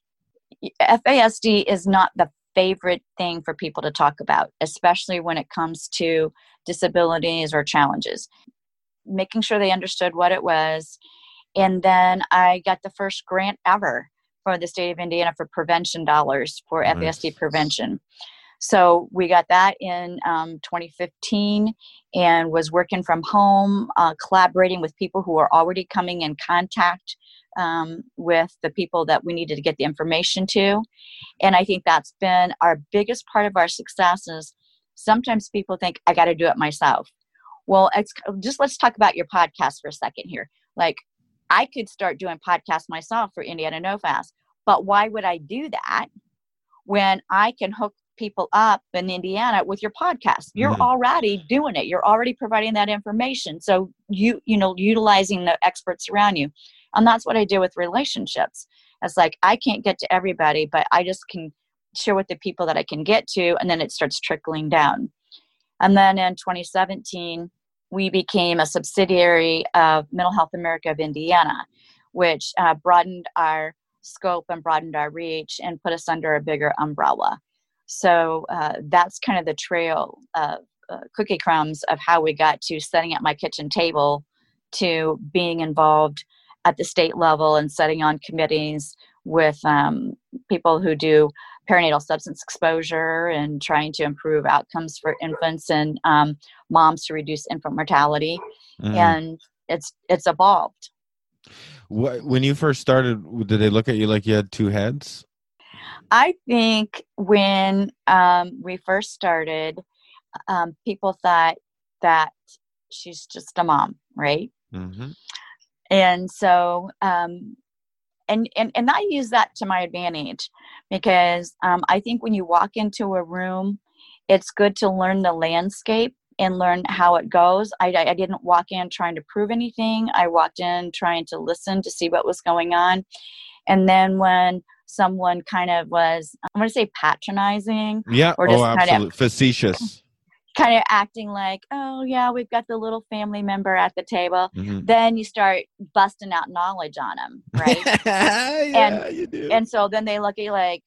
A: F A S D is not the favorite thing for people to talk about, especially when it comes to disabilities or challenges. Making sure they understood what it was. And then I got the first grant ever for the state of Indiana for prevention dollars for
B: Nice.
A: F A S D prevention. So we got that in um, twenty fifteen and was working from home, uh, collaborating with people who are already coming in contact um, with the people that we needed to get the information to. And I think that's been our biggest part of our success is sometimes people think, I got to do it myself. Well, it's just, let's talk about your podcast for a second here. Like, I could start doing podcasts myself for Indiana No Fast, but why would I do that when I can hook people up in Indiana with your podcast? You're
B: Mhm.
A: already doing it. You're already providing that information. So you, you know, utilizing the experts around you. And that's what I do with relationships. It's like, I can't get to everybody, but I just can share with the people that I can get to, and then it starts trickling down. And then in twenty seventeen, we became a subsidiary of Mental Health America of Indiana, which uh, broadened our scope and broadened our reach and put us under a bigger umbrella. So uh, that's kind of the trail of uh, cookie crumbs of how we got to setting up my kitchen table to being involved at the state level and setting on committees with um, people who do perinatal substance exposure and trying to improve outcomes for infants and um, moms to reduce infant mortality.
B: Mhm.
A: And it's it's evolved.
B: What, when you first started, did they look at you like you had two heads?
A: I think when um, we first started, um, people thought that she's just a mom, right?
B: Mm-hmm.
A: And so, um, and, and, and I use that to my advantage because um, I think when you walk into a room, it's good to learn the landscape and learn how it goes. I, I didn't walk in trying to prove anything. I walked in trying to listen to see what was going on. And then when someone kind of was, I'm going to say patronizing,
B: Yeah.
A: or just
B: Oh,
A: kind
B: absolutely.
A: of
B: Facetious.
A: kind of acting like, oh yeah, we've got the little family member at the table.
B: Mm-hmm.
A: Then you start busting out knowledge on them, right?
B: Yeah, you do.
A: And so then they look at you like,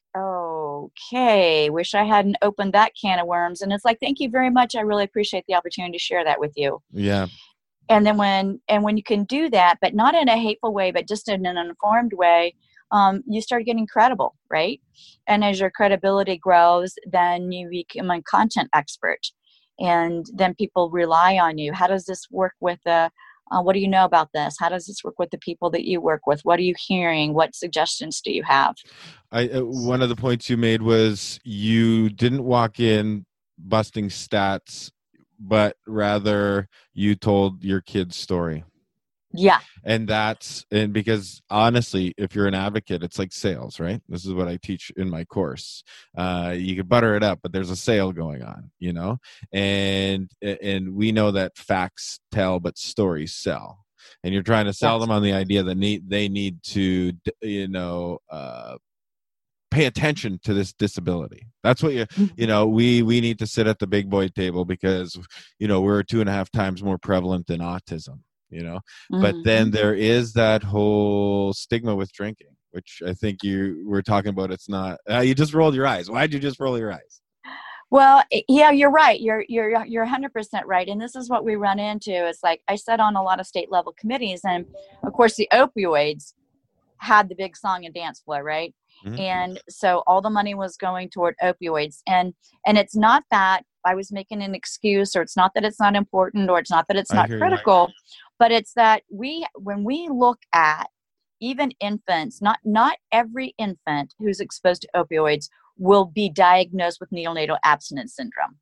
A: okay, wish I hadn't opened that can of worms. And it's like, thank you very much. I really appreciate the opportunity to share that with you.
B: Yeah.
A: And then when, and when you can do that, but not in a hateful way, but just in an informed way, um, you start getting credible, right? And as your credibility grows, then you become a content expert. And then people rely on you. How does this work with the, uh, what do you know about this? How does this work with the people that you work with? What are you hearing? What suggestions do you have?
B: I uh, one of the points you made was you didn't walk in busting stats, but rather you told your kid's story.
A: Yeah.
B: And that's, and because honestly, if you're an advocate, it's like sales, right? This is what I teach in my course. Uh, you could butter it up, but there's a sale going on, you know, and, and we know that facts tell, but stories sell. And you're trying to sell
A: Yes.
B: them on the idea that need, they need to, you know, uh, pay attention to this disability. That's what you, you know, we, we need to sit at the big boy table because, you know, we're two and a half times more prevalent than autism. You know,
A: Mm-hmm.
B: but then there is that whole stigma with drinking, which I think you were talking about. It's not, uh, you just rolled your eyes. Why'd you just roll your eyes?
A: Well, yeah, you're right. You're, you're, you're one hundred percent right. And this is what we run into. It's like, I sat on a lot of state level committees, and of course the opioids had the big song and dance floor, right? Mm-hmm. And so all the money was going toward opioids. And, and it's not that I was making an excuse, or it's not that it's not important, or it's not that it's not critical, but it's that we, when we look at even infants, not, not every infant who's exposed to opioids will be diagnosed with neonatal abstinence syndrome.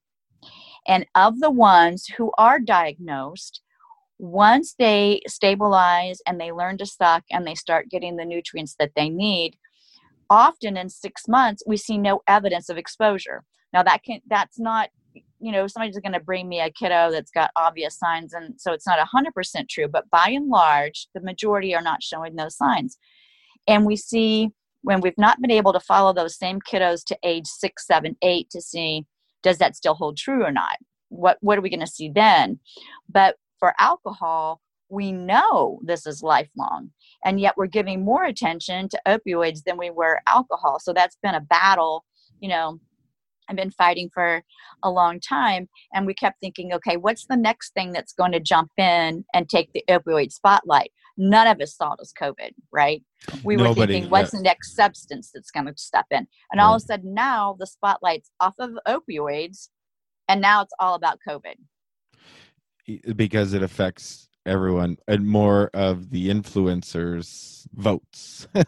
A: And of the ones who are diagnosed, once they stabilize and they learn to suck and they start getting the nutrients that they need, often in six months, we see no evidence of exposure. Now that can, that's not, you know, somebody's going to bring me a kiddo that's got obvious signs. And so it's not one hundred percent true, but by and large, the majority are not showing those signs. And we see when we've not been able to follow those same kiddos to age six, seven, eight to see, does that still hold true or not? What, what are we going to see then? But for alcohol, we know this is lifelong, and yet we're giving more attention to opioids than we were alcohol. So that's been a battle, you know, I've been fighting for a long time. And we kept thinking, okay, what's the next thing that's going to jump in and take the opioid spotlight? None of us thought it was COVID, right? We were
B: Nobody,
A: thinking, what's
B: yeah.
A: the next substance that's going to step in? And
B: Right.
A: all of a sudden now the spotlight's off of opioids, and now it's all about COVID.
B: Because it affects everyone, and more of the influencers votes. it,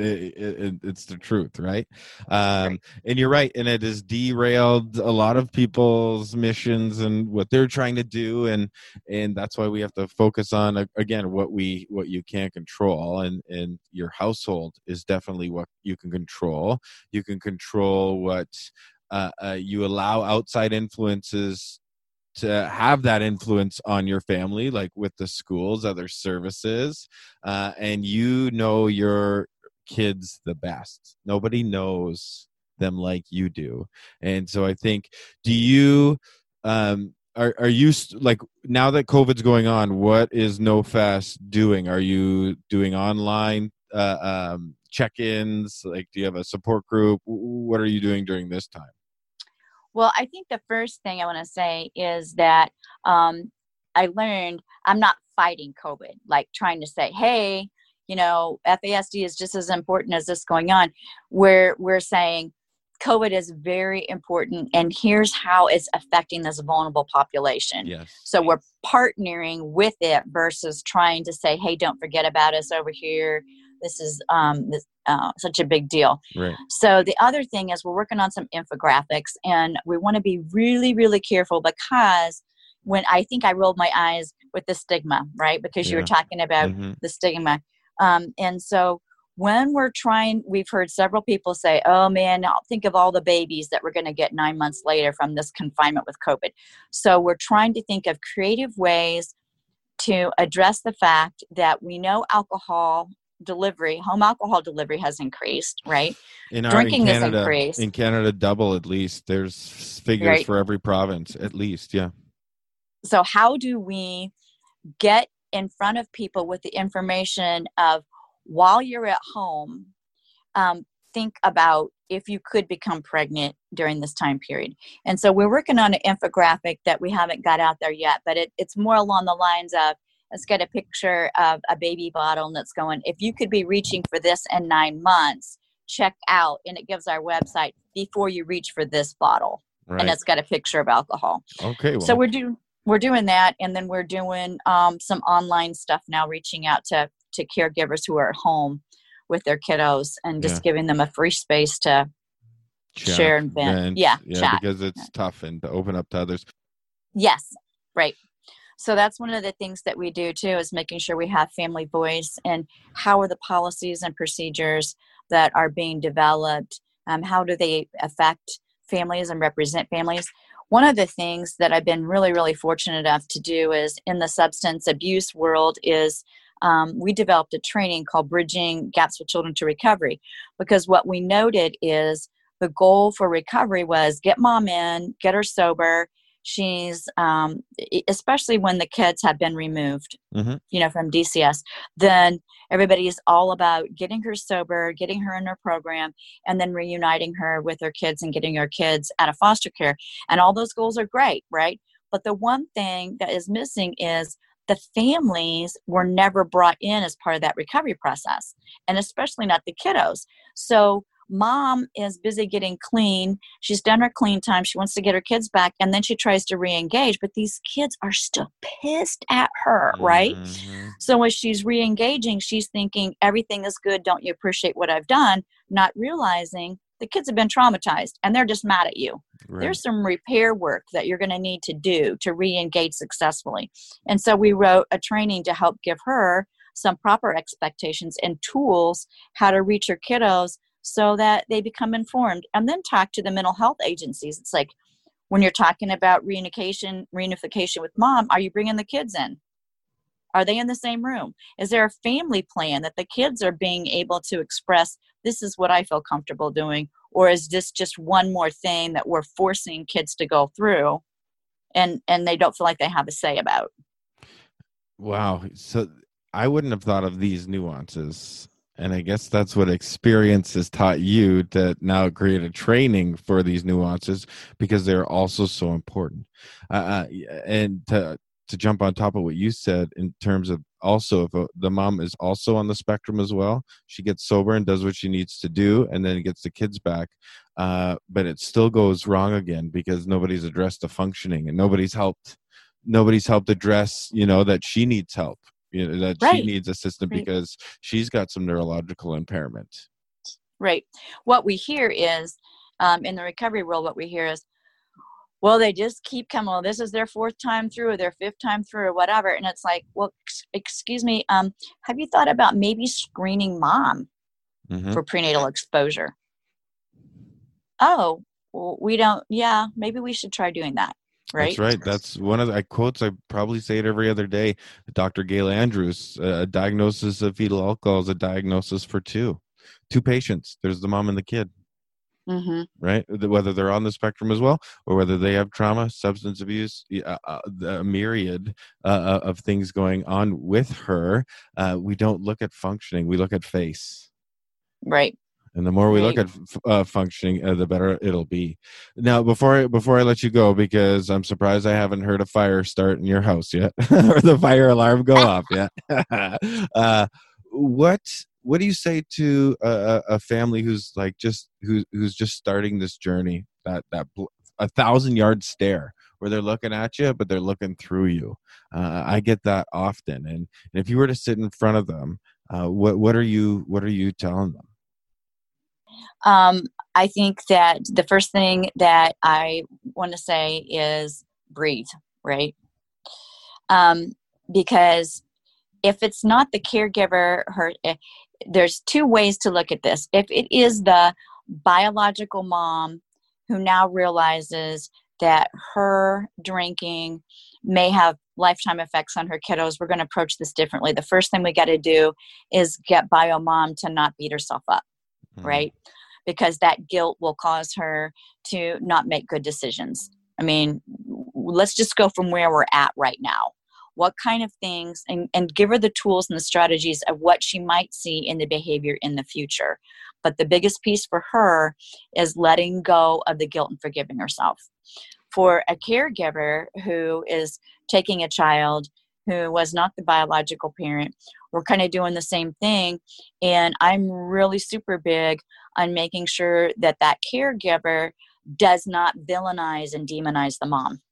B: it, it's the truth, right? Um,
A: Right.
B: And you're right, and it has derailed a lot of people's missions and what they're trying to do, and and that's why we have to focus on, again, what we what you can't control, and and your household is definitely what you can control. You can control what uh, uh, you allow outside influences to have that influence on your family, like with the schools, other services, uh, and you know your kids the best. Nobody knows them like you do. And so I think, do you, um, are, are you like, now that COVID's going on, what is NoFast doing? Are you doing online uh, um, check-ins? Like, do you have a support group? What are you doing during this time?
A: Well, I think the first thing I want to say is that um, I learned I'm not fighting COVID, like trying to say, hey, you know, F A S D is just as important as this going on. We're, we're saying COVID is very important, and here's how it's affecting this vulnerable population.
B: Yes.
A: So we're partnering with it versus trying to say, hey, don't forget about us over here. This is um, this, uh, such a big deal.
B: Right.
A: So the other thing is we're working on some infographics, and we want to be really, really careful, because when I think I rolled my eyes with the stigma, right? Because
B: Yeah.
A: you were talking about
B: Mm-hmm.
A: the stigma. Um, and so when we're trying, we've heard several people say, oh man, I'll think of all the babies that we're going to get nine months later from this confinement with COVID. So we're trying to think of creative ways to address the fact that we know alcohol delivery, home alcohol delivery has increased, right?
B: In our,
A: Drinking
B: in
A: has
B: Canada,
A: increased.
B: in Canada, double at least. There's figures
A: Right.
B: for every province, at least. Yeah.
A: So how do we get in front of people with the information of, while you're at home, um, think about if you could become pregnant during this time period. And so we're working on an infographic that we haven't got out there yet, but it, it's more along the lines of, let's get a picture of a baby bottle that's going, if you could be reaching for this in nine months, check out. And it gives our website before you reach for this bottle.
B: Right.
A: And it's got a picture of alcohol.
B: Okay. Well,
A: So we're doing, we're doing that. And then we're doing um, some online stuff now, reaching out to, to caregivers who are at home with their kiddos, and just
B: Yeah.
A: giving them a free space to
B: chat,
A: share and vent.
B: vent,
A: Yeah,
B: Yeah.
A: chat.
B: Because it's tough, and to open up to others.
A: Yes, right. So that's one of the things that we do too, is making sure we have family voice, and how are the policies and procedures that are being developed? Um, how do they affect families and represent families? One of the things that I've been really, really fortunate enough to do is in the substance abuse world is um, we developed a training called Bridging Gaps with Children to Recovery, because what we noted is the goal for recovery was get mom in, get her sober. She's, um, especially when the kids have been removed,
B: Mm-hmm.
A: you know, from D C S, then everybody's all about getting her sober, getting her in her program, and then reuniting her with her kids and getting her kids out of foster care. And all those goals are great, right? But the one thing that is missing is the families were never brought in as part of that recovery process, and especially not the kiddos. So mom is busy getting clean. She's done her clean time. She wants to get her kids back, and then she tries to re-engage, but these kids are still pissed at her, right?
B: Mm-hmm.
A: So as she's re-engaging, she's thinking everything is good. Don't you appreciate what I've done? Not realizing the kids have been traumatized and they're just mad at you.
B: Right.
A: There's some repair work that you're going to need to do to re-engage successfully. And so we wrote a training to help give her some proper expectations and tools how to reach her kiddos so that they become informed, and then talk to the mental health agencies. It's like, when you're talking about reunification, reunification with mom, are you bringing the kids in? Are they in the same room? Is there a family plan that the kids are being able to express, this is what I feel comfortable doing? Or is this just one more thing that we're forcing kids to go through, and, and they don't feel like they have a say about?
B: Wow. So I wouldn't have thought of these nuances. And I guess that's what experience has taught you, to now create a training for these nuances, because they're also so important. Uh, and to to jump on top of what you said in terms of also, if a, the mom is also on the spectrum as well, she gets sober and does what she needs to do, and then gets the kids back. Uh, but it still goes wrong again because nobody's addressed the functioning, and nobody's helped. Nobody's helped address, you know, that she needs help. You know, that
A: Right.
B: she needs assistance
A: Right.
B: because she's got some neurological impairment.
A: Right. What we hear is, um, in the recovery world, what we hear is, well, they just keep coming. Well, this is their fourth time through, or their fifth time through, or whatever. And it's like, well, ex- excuse me, um, have you thought about maybe screening mom
B: Mm-hmm.
A: for prenatal exposure? Oh, well, we don't. Yeah, maybe we should try doing that. Right.
B: That's right. That's one of the I quotes. I probably say it every other day. Doctor Gail Andrews, uh, a diagnosis of fetal alcohol is a diagnosis for two, two patients. There's the mom and the kid,
A: Mm-hmm.
B: right? Whether they're on the spectrum as well, or whether they have trauma, substance abuse, uh, uh, the myriad uh, of things going on with her. Uh, we don't look at functioning. We look at face.
A: Right.
B: And the more we
A: Right.
B: look at uh, functioning, uh, the better it'll be. Now, before I, before I let you go, because I'm surprised I haven't heard a fire start in your house yet, or the fire alarm go off yet. uh, what what do you say to a, a family who's like just who who's just starting this journey, that that bl- a thousand yard stare, where they're looking at you but they're looking through you? Uh, I get that often, and, and if you were to sit in front of them, uh, what what are you what are you telling them?
A: Um, I think that the first thing that I want to say is breathe, right? Um, because if it's not the caregiver, her, eh, there's two ways to look at this. If it is the biological mom who now realizes that her drinking may have lifetime effects on her kiddos, we're going to approach this differently. The first thing we got to do is get bio mom to not beat herself up, mm-hmm. right? Because that guilt will cause her to not make good decisions. I mean, let's just go from where we're at right now. What kind of things, and, and give her the tools and the strategies of what she might see in the behavior in the future. But the biggest piece for her is letting go of the guilt and forgiving herself. For a caregiver who is taking a child who was not the biological parent, we're kind of doing the same thing. And I'm really super big on making sure that that caregiver does not villainize and demonize the mom,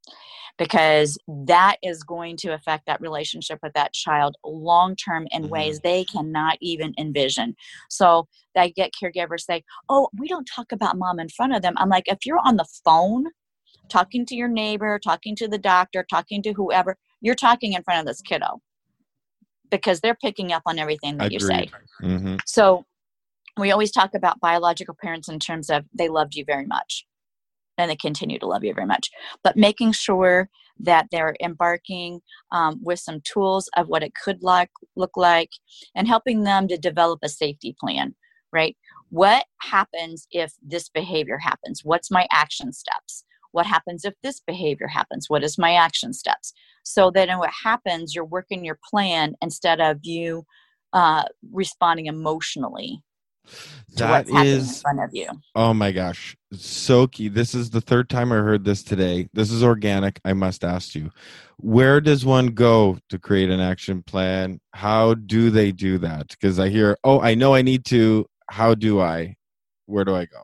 A: because that is going to affect that relationship with that child long-term in mm-hmm. ways they cannot even envision. So I get caregivers say, oh, we don't talk about mom in front of them. I'm like, if you're on the phone talking to your neighbor, talking to the doctor, talking to whoever, you're talking in front of this kiddo, because they're picking up on everything that
B: Agreed.
A: you say.
B: Mm-hmm.
A: So we always talk about biological parents in terms of they loved you very much and they continue to love you very much, but making sure that they're embarking um, with some tools of what it could like, look like, and helping them to develop a safety plan, right? What happens if this behavior happens? What's my action steps? What happens if this behavior happens? What is my action steps? So that in what happens, you're working your plan instead of you uh, responding emotionally to
B: that
A: what's happening
B: is,
A: in front of you.
B: Oh my gosh, so key. This is the third time I heard this today. This is organic. I must ask you, where does one go to create an action plan? How do they do that? Because I hear, oh, I know I need to. How do I? Where do I go?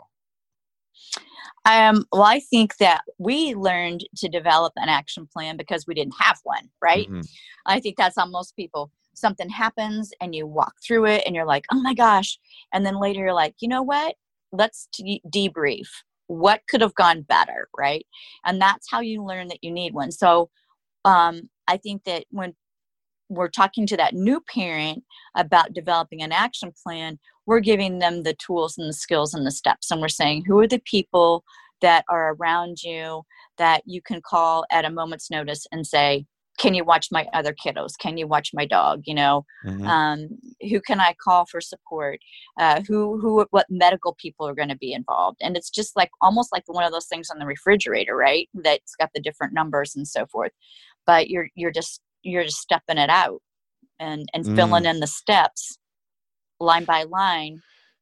A: Um, well, I think that we learned to develop an action plan because we didn't have one, right? Mm-hmm. I think that's on most people. Something happens and you walk through it and you're like, oh my gosh. And then later you're like, you know what? Let's t- debrief. What could have gone better, right? And that's how you learn that you need one. So um, I think that when we're talking to that new parent about developing an action plan, we're giving them the tools and the skills and the steps. And we're saying, who are the people that are around you that you can call at a moment's notice and say, can you watch my other kiddos? Can you watch my dog? You know, mm-hmm. um, who can I call for support? Uh, who, who, what medical people are going to be involved? And it's just like, almost like one of those things on the refrigerator, right? That's got the different numbers and so forth, but you're, you're just, you're just stepping it out and, and mm. filling in the steps line by line.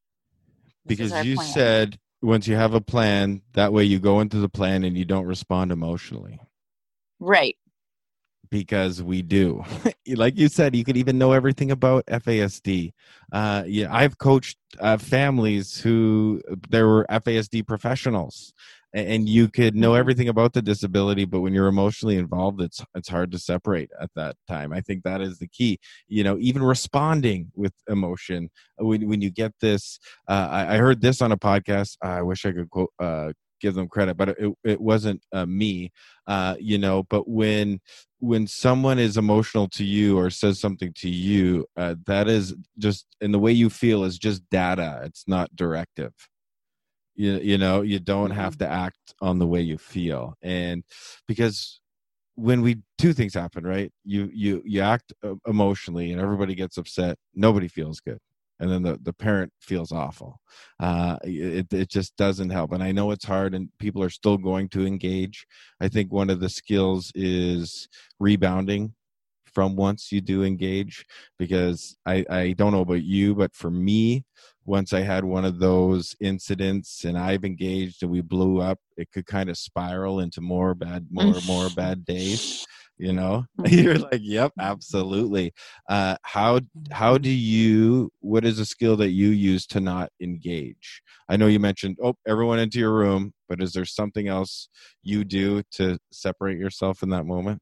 B: Because you plan. said once you have a plan, that way you go into the plan and you don't respond emotionally.
A: Right.
B: Because we do. Like you said, you could even know everything about F A S D. Uh, yeah, I've coached uh, families who there were F A S D professionals, and you could know everything about the disability, but when you're emotionally involved, it's it's hard to separate at that time. I think that is the key. You know, even responding with emotion. When when you get this, uh, I, I heard this on a podcast. I wish I could quote. Uh, give them credit, but it, it wasn't uh, me, uh, you know, but when, when someone is emotional to you or says something to you, uh, that is just, and the way you feel is just data. It's not directive. You, you know, you don't mm-hmm. have to act on the way you feel. And because when we, two things happen, right? You, you, you act emotionally and everybody gets upset. Nobody feels good. And then the, the parent feels awful. Uh, it, it just doesn't help. And I know it's hard and people are still going to engage. I think one of the skills is rebounding from once you do engage, because I, I don't know about you, but for me, once I had one of those incidents and I've engaged and we blew up, it could kind of spiral into more bad, more, more bad days. You know, you're like, yep, absolutely. Uh, how, how do you, what is a skill that you use to not engage? I know you mentioned, oh, everyone into your room, but is there something else you do to separate yourself in that moment?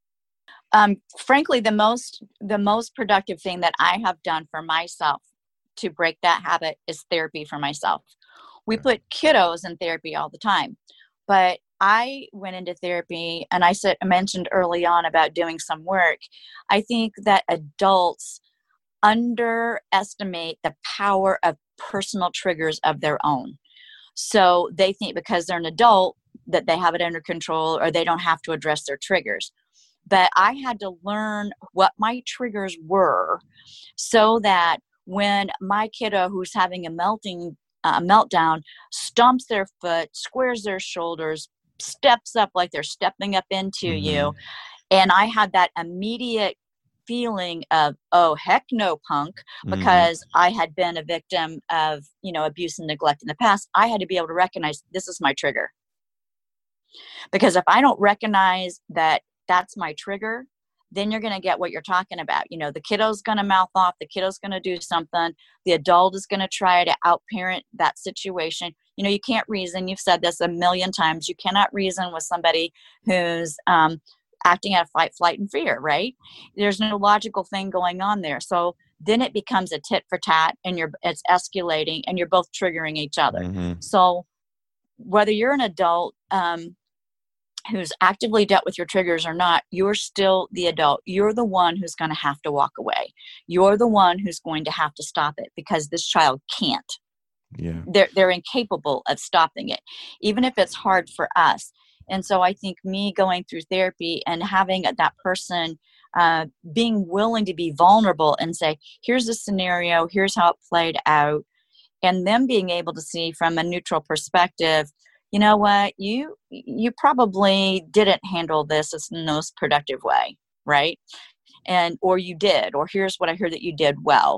A: Um, frankly, the most, the most productive thing that I have done for myself to break that habit is therapy for myself. We put kiddos in therapy all the time, but I went into therapy, and I said, I mentioned early on about doing some work. I think that adults underestimate the power of personal triggers of their own. So they think because they're an adult that they have it under control or they don't have to address their triggers. But I had to learn what my triggers were so that when my kiddo who's having a melting uh, meltdown stomps their foot, squares their shoulders, steps up like they're stepping up into mm-hmm. you, and I had that immediate feeling of, oh, heck no, punk, because mm-hmm. I had been a victim of, you know, abuse and neglect in the past. I had to be able to recognize this is my trigger. Because if I don't recognize that that's my trigger, then you're going to get what you're talking about. You know, the kiddo's going to mouth off, the kiddo's going to do something, the adult is going to try to outparent that situation. You know, you can't reason. You've said this a million times. You cannot reason with somebody who's um, acting out of fight, flight, and fear, right? There's no logical thing going on there. So then it becomes a tit for tat, and you're it's escalating, and you're both triggering each other. Mm-hmm. So whether you're an adult um, who's actively dealt with your triggers or not, you're still the adult. You're the one who's going to have to walk away. You're the one who's going to have to stop it because this child can't.
B: Yeah.
A: They're, they're incapable of stopping it, even if it's hard for us. And so I think me going through therapy and having that person uh, being willing to be vulnerable and say, here's the scenario, here's how it played out, and them being able to see from a neutral perspective, you know what, you you probably didn't handle this as the most productive way, right? And or you did, or here's what I heard that you did well.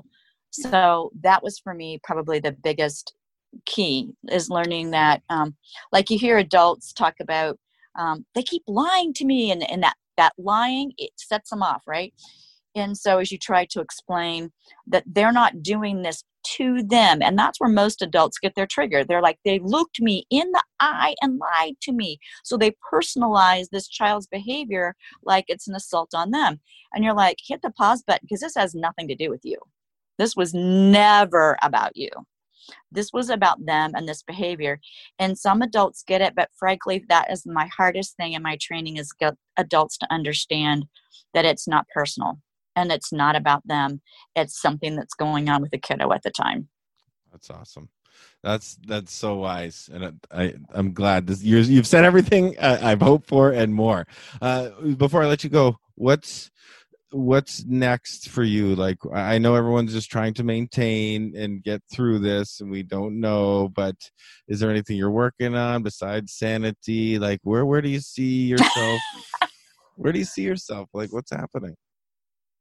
A: So that was for me probably the biggest key, is learning that, um, like you hear adults talk about, um, they keep lying to me, and, and that, that lying, it sets them off, right? And so as you try to explain that they're not doing this to them, and that's where most adults get their trigger. They're like, they looked me in the eye and lied to me. So they personalize this child's behavior like it's an assault on them. And you're like, hit the pause button, because this has nothing to do with you. This was never about you. This was about them and this behavior. And some adults get it, but frankly, that is my hardest thing in my training, is get adults to understand that it's not personal and it's not about them. It's something that's going on with the kiddo at the time.
B: That's awesome. That's that's so wise, and I I'm glad this, you're, you've said everything I, I've hoped for and more. Uh, before I let you go, what's what's next for you? Like, I know everyone's just trying to maintain and get through this, and we don't know, but is there anything you're working on besides sanity? Like, where where do you see yourself? Where do you see yourself? Like, what's happening?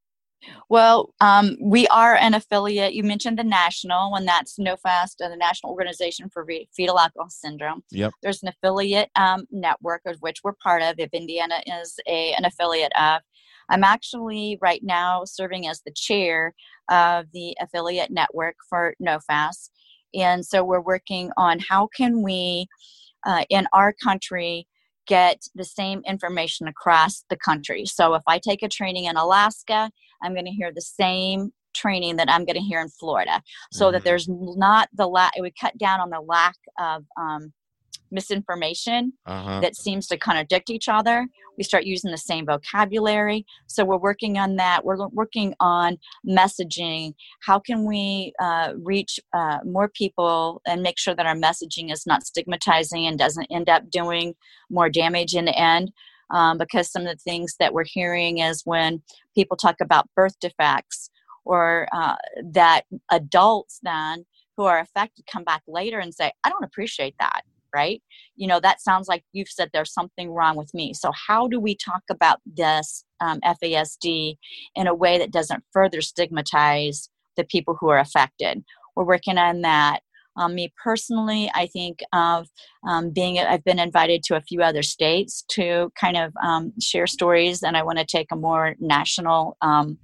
A: Well, um, we are an affiliate. You mentioned the national, and that's NOFAST, uh, the National Organization for Re- Fetal Alcohol Syndrome.
B: Yep.
A: There's an affiliate um, network of which we're part of, if Indiana is a an affiliate of. I'm actually right now serving as the chair of the affiliate network for NOFAST. And so we're working on how can we, uh, in our country, get the same information across the country. So if I take a training in Alaska, I'm going to hear the same training that I'm going to hear in Florida, so mm-hmm. that there's not the lack, it would cut down on the lack of um, misinformation uh-huh. that seems to contradict each other. We start using the same vocabulary. So we're working on that. We're working on messaging. How can we uh, reach uh, more people and make sure that our messaging is not stigmatizing and doesn't end up doing more damage in the end? Um, because some of the things that we're hearing is when people talk about birth defects, or uh, that adults then who are affected come back later and say, I don't appreciate that. Right? You know, that sounds like you've said there's something wrong with me. So how do we talk about this um, F A S D in a way that doesn't further stigmatize the people who are affected? We're working on that. Um, me personally, I think of um, being, I've been invited to a few other states to kind of um, share stories, and I want to take a more national um,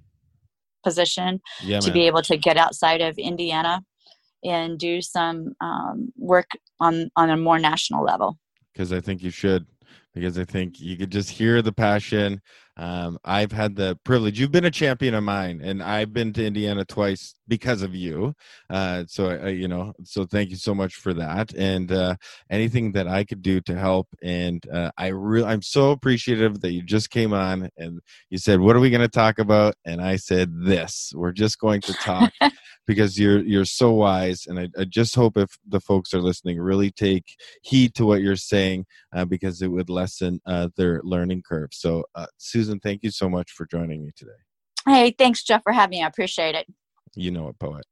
A: position yeah, to man. be able to get outside of Indiana and do some um, work on, on a more national level.
B: Because I think you should, because I think you could just hear the passion. Um, I've had the privilege. You've been a champion of mine, and I've been to Indiana twice because of you. Uh, so, uh, you know, so thank you so much for that. And uh, anything that I could do to help. And uh, I really, I'm so appreciative that you just came on and you said, what are we going to talk about? And I said, this, we're just going to talk because you're, you're so wise. And I, I just hope if the folks are listening, really take heed to what you're saying, uh, because it would lessen uh, their learning curve. So uh, Susan, thank you so much for joining me today.
A: Hey, thanks, Jeff, for having me. I appreciate it.
B: You know it, poet.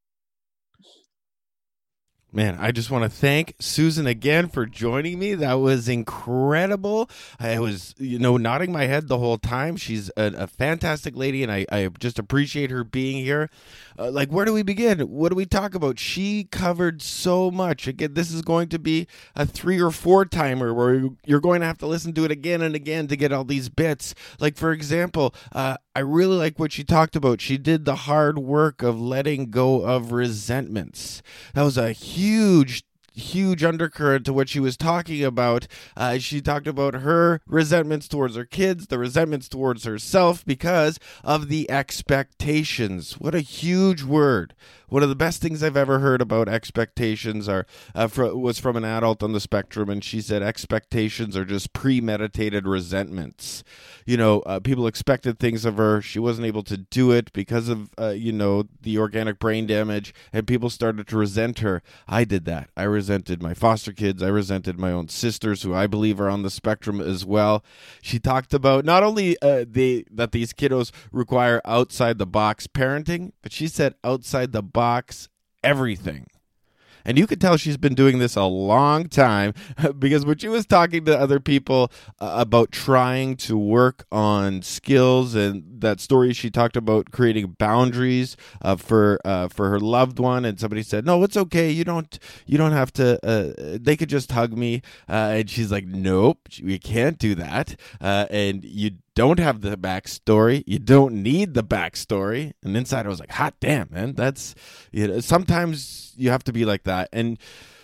B: Man, I just want to thank Susan again for joining me. That was incredible. I was, you know, nodding my head the whole time. She's a, a fantastic lady, and I, I just appreciate her being here. Uh, like, where do we begin? What do we talk about? She covered so much. Again, this is going to be a three or four timer where you're going to have to listen to it again and again to get all these bits. Like, for example, uh, I really like what she talked about. She did the hard work of letting go of resentments. That was a huge huge undercurrent to what she was talking about. Uh, she talked about her resentments towards her kids, the resentments towards herself because of the expectations. What a huge word. One of the best things I've ever heard about expectations are uh, fr- was from an adult on the spectrum, and she said expectations are just premeditated resentments. You know, uh, people expected things of her. She wasn't able to do it because of, uh, you know, the organic brain damage, and people started to resent her. I did that. I resented my foster kids. I resented my own sisters, who I believe are on the spectrum as well. She talked about not only uh, the, that these kiddos require outside-the-box parenting, but she said outside the box box everything. And you could tell she's been doing this a long time, because when she was talking to other people uh, about trying to work on skills, and that story she talked about creating boundaries uh, for uh, for her loved one, and somebody said, "No, it's okay. You don't you don't have to. Uh, they could just hug me." Uh, and she's like, "Nope, we can't do that." Uh, and you don't have the backstory. You don't need the backstory. And inside I was like, hot damn, man. That's, you know, sometimes you have to be like that. And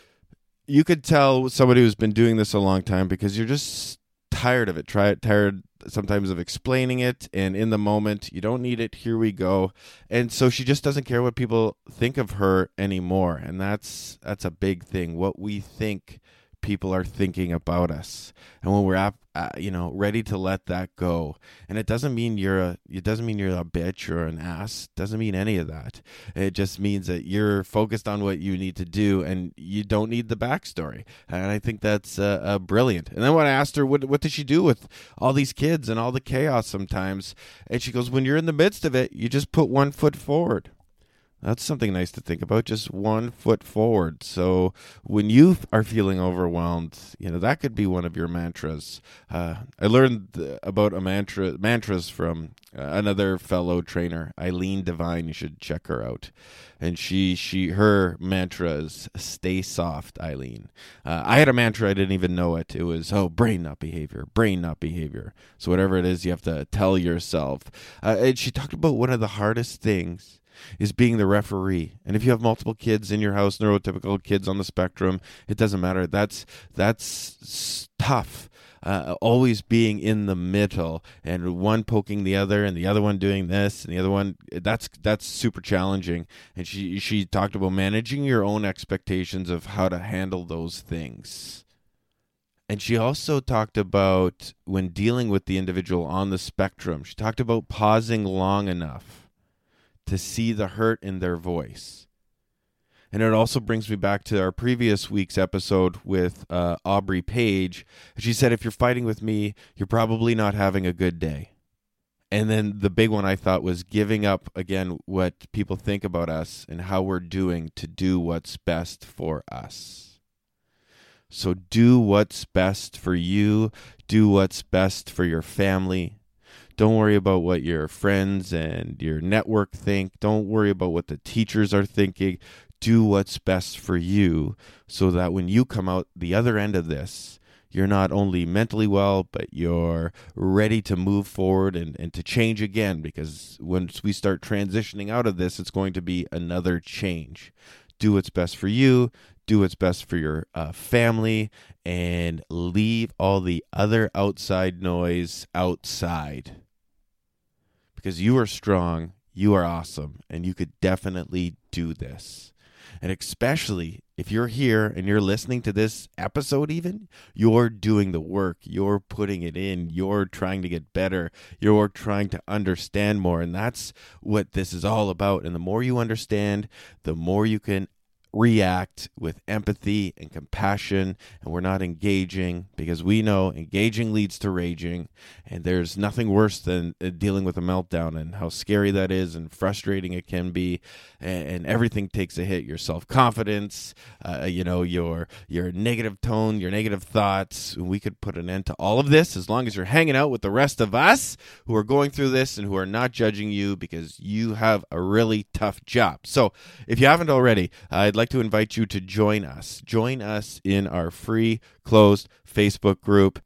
B: you could tell somebody who's been doing this a long time because you're just tired of it. Try it, tired sometimes of explaining it. And in the moment, you don't need it. Here we go. And so she just doesn't care what people think of her anymore. And that's, that's a big thing. What we think people are thinking about us, and when we're at, uh, you know, ready to let that go. And it doesn't mean you're a it doesn't mean you're a bitch or an ass. It doesn't mean any of that. It just means that you're focused on what you need to do, and you don't need the backstory. And I think that's uh, uh, brilliant. And then when I asked her what what does she do with all these kids and all the chaos sometimes, and she goes, when you're in the midst of it, you just put one foot forward. That's something nice to think about. Just one foot forward. So when you are feeling overwhelmed, you know, that could be one of your mantras. Uh, I learned about a mantra mantras from uh, another fellow trainer, Eileen Devine. You should check her out. And she, she, her mantra is "Stay soft, Eileen." Uh, I had a mantra, I didn't even know it. It was, "Oh, brain, not behavior. Brain, not behavior." So whatever it is, you have to tell yourself. Uh, and she talked about one of the hardest things is being the referee. And if you have multiple kids in your house, neurotypical kids on the spectrum, it doesn't matter. That's that's tough. Uh, always being in the middle and one poking the other and the other one doing this and the other one, that's that's super challenging. And she she talked about managing your own expectations of how to handle those things. And she also talked about when dealing with the individual on the spectrum, she talked about pausing long enough to see the hurt in their voice. And it also brings me back to our previous week's episode with uh, Aubrey Page. She said, if you're fighting with me, you're probably not having a good day. And then the big one I thought was giving up, again, what people think about us and how we're doing to do what's best for us. So do what's best for you. Do what's best for your family. Don't worry about what your friends and your network think. Don't worry about what the teachers are thinking. Do what's best for you so that when you come out the other end of this, you're not only mentally well, but you're ready to move forward and, and to change again. Because once we start transitioning out of this, it's going to be another change. Do what's best for you. Do what's best for your uh, family. And leave all the other outside noise outside. Because you are strong, you are awesome, and you could definitely do this. And especially if you're here and you're listening to this episode even, you're doing the work, you're putting it in, you're trying to get better, you're trying to understand more, and that's what this is all about. And the more you understand, the more you can react with empathy and compassion, and we're not engaging, because we know engaging leads to raging, and there's nothing worse than dealing with a meltdown and how scary that is and frustrating it can be, and, and everything takes a hit. Your self-confidence, uh, you know, your your negative tone, your negative thoughts. We could put an end to all of this as long as you're hanging out with the rest of us who are going through this and who are not judging you, because you have a really tough job. So if you haven't already, I'd like to invite you to join us. Join us in our free closed Facebook group,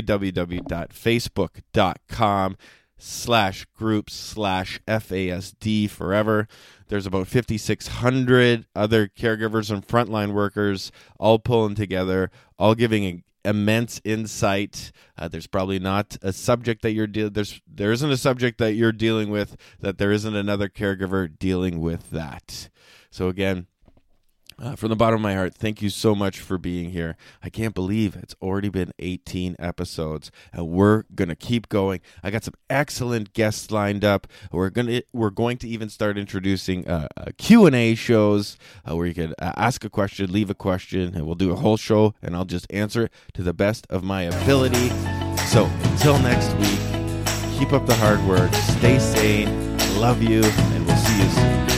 B: www.facebook.com slash group slash FASD forever. There's about fifty-six hundred other caregivers and frontline workers all pulling together, all giving a immense insight. Uh, there's probably not a subject that you're dealing there's there isn't a subject that you're dealing with that there isn't another caregiver dealing with that. So again, Uh, from the bottom of my heart, thank you so much for being here. I can't believe it's already been eighteen episodes, and we're going to keep going. I got some excellent guests lined up. We're going to we're going to even start introducing uh, uh, Q and A shows uh, where you can uh, ask a question, leave a question, and we'll do a whole show, and I'll just answer it to the best of my ability. So until next week, keep up the hard work, stay sane, love you, and we'll see you soon.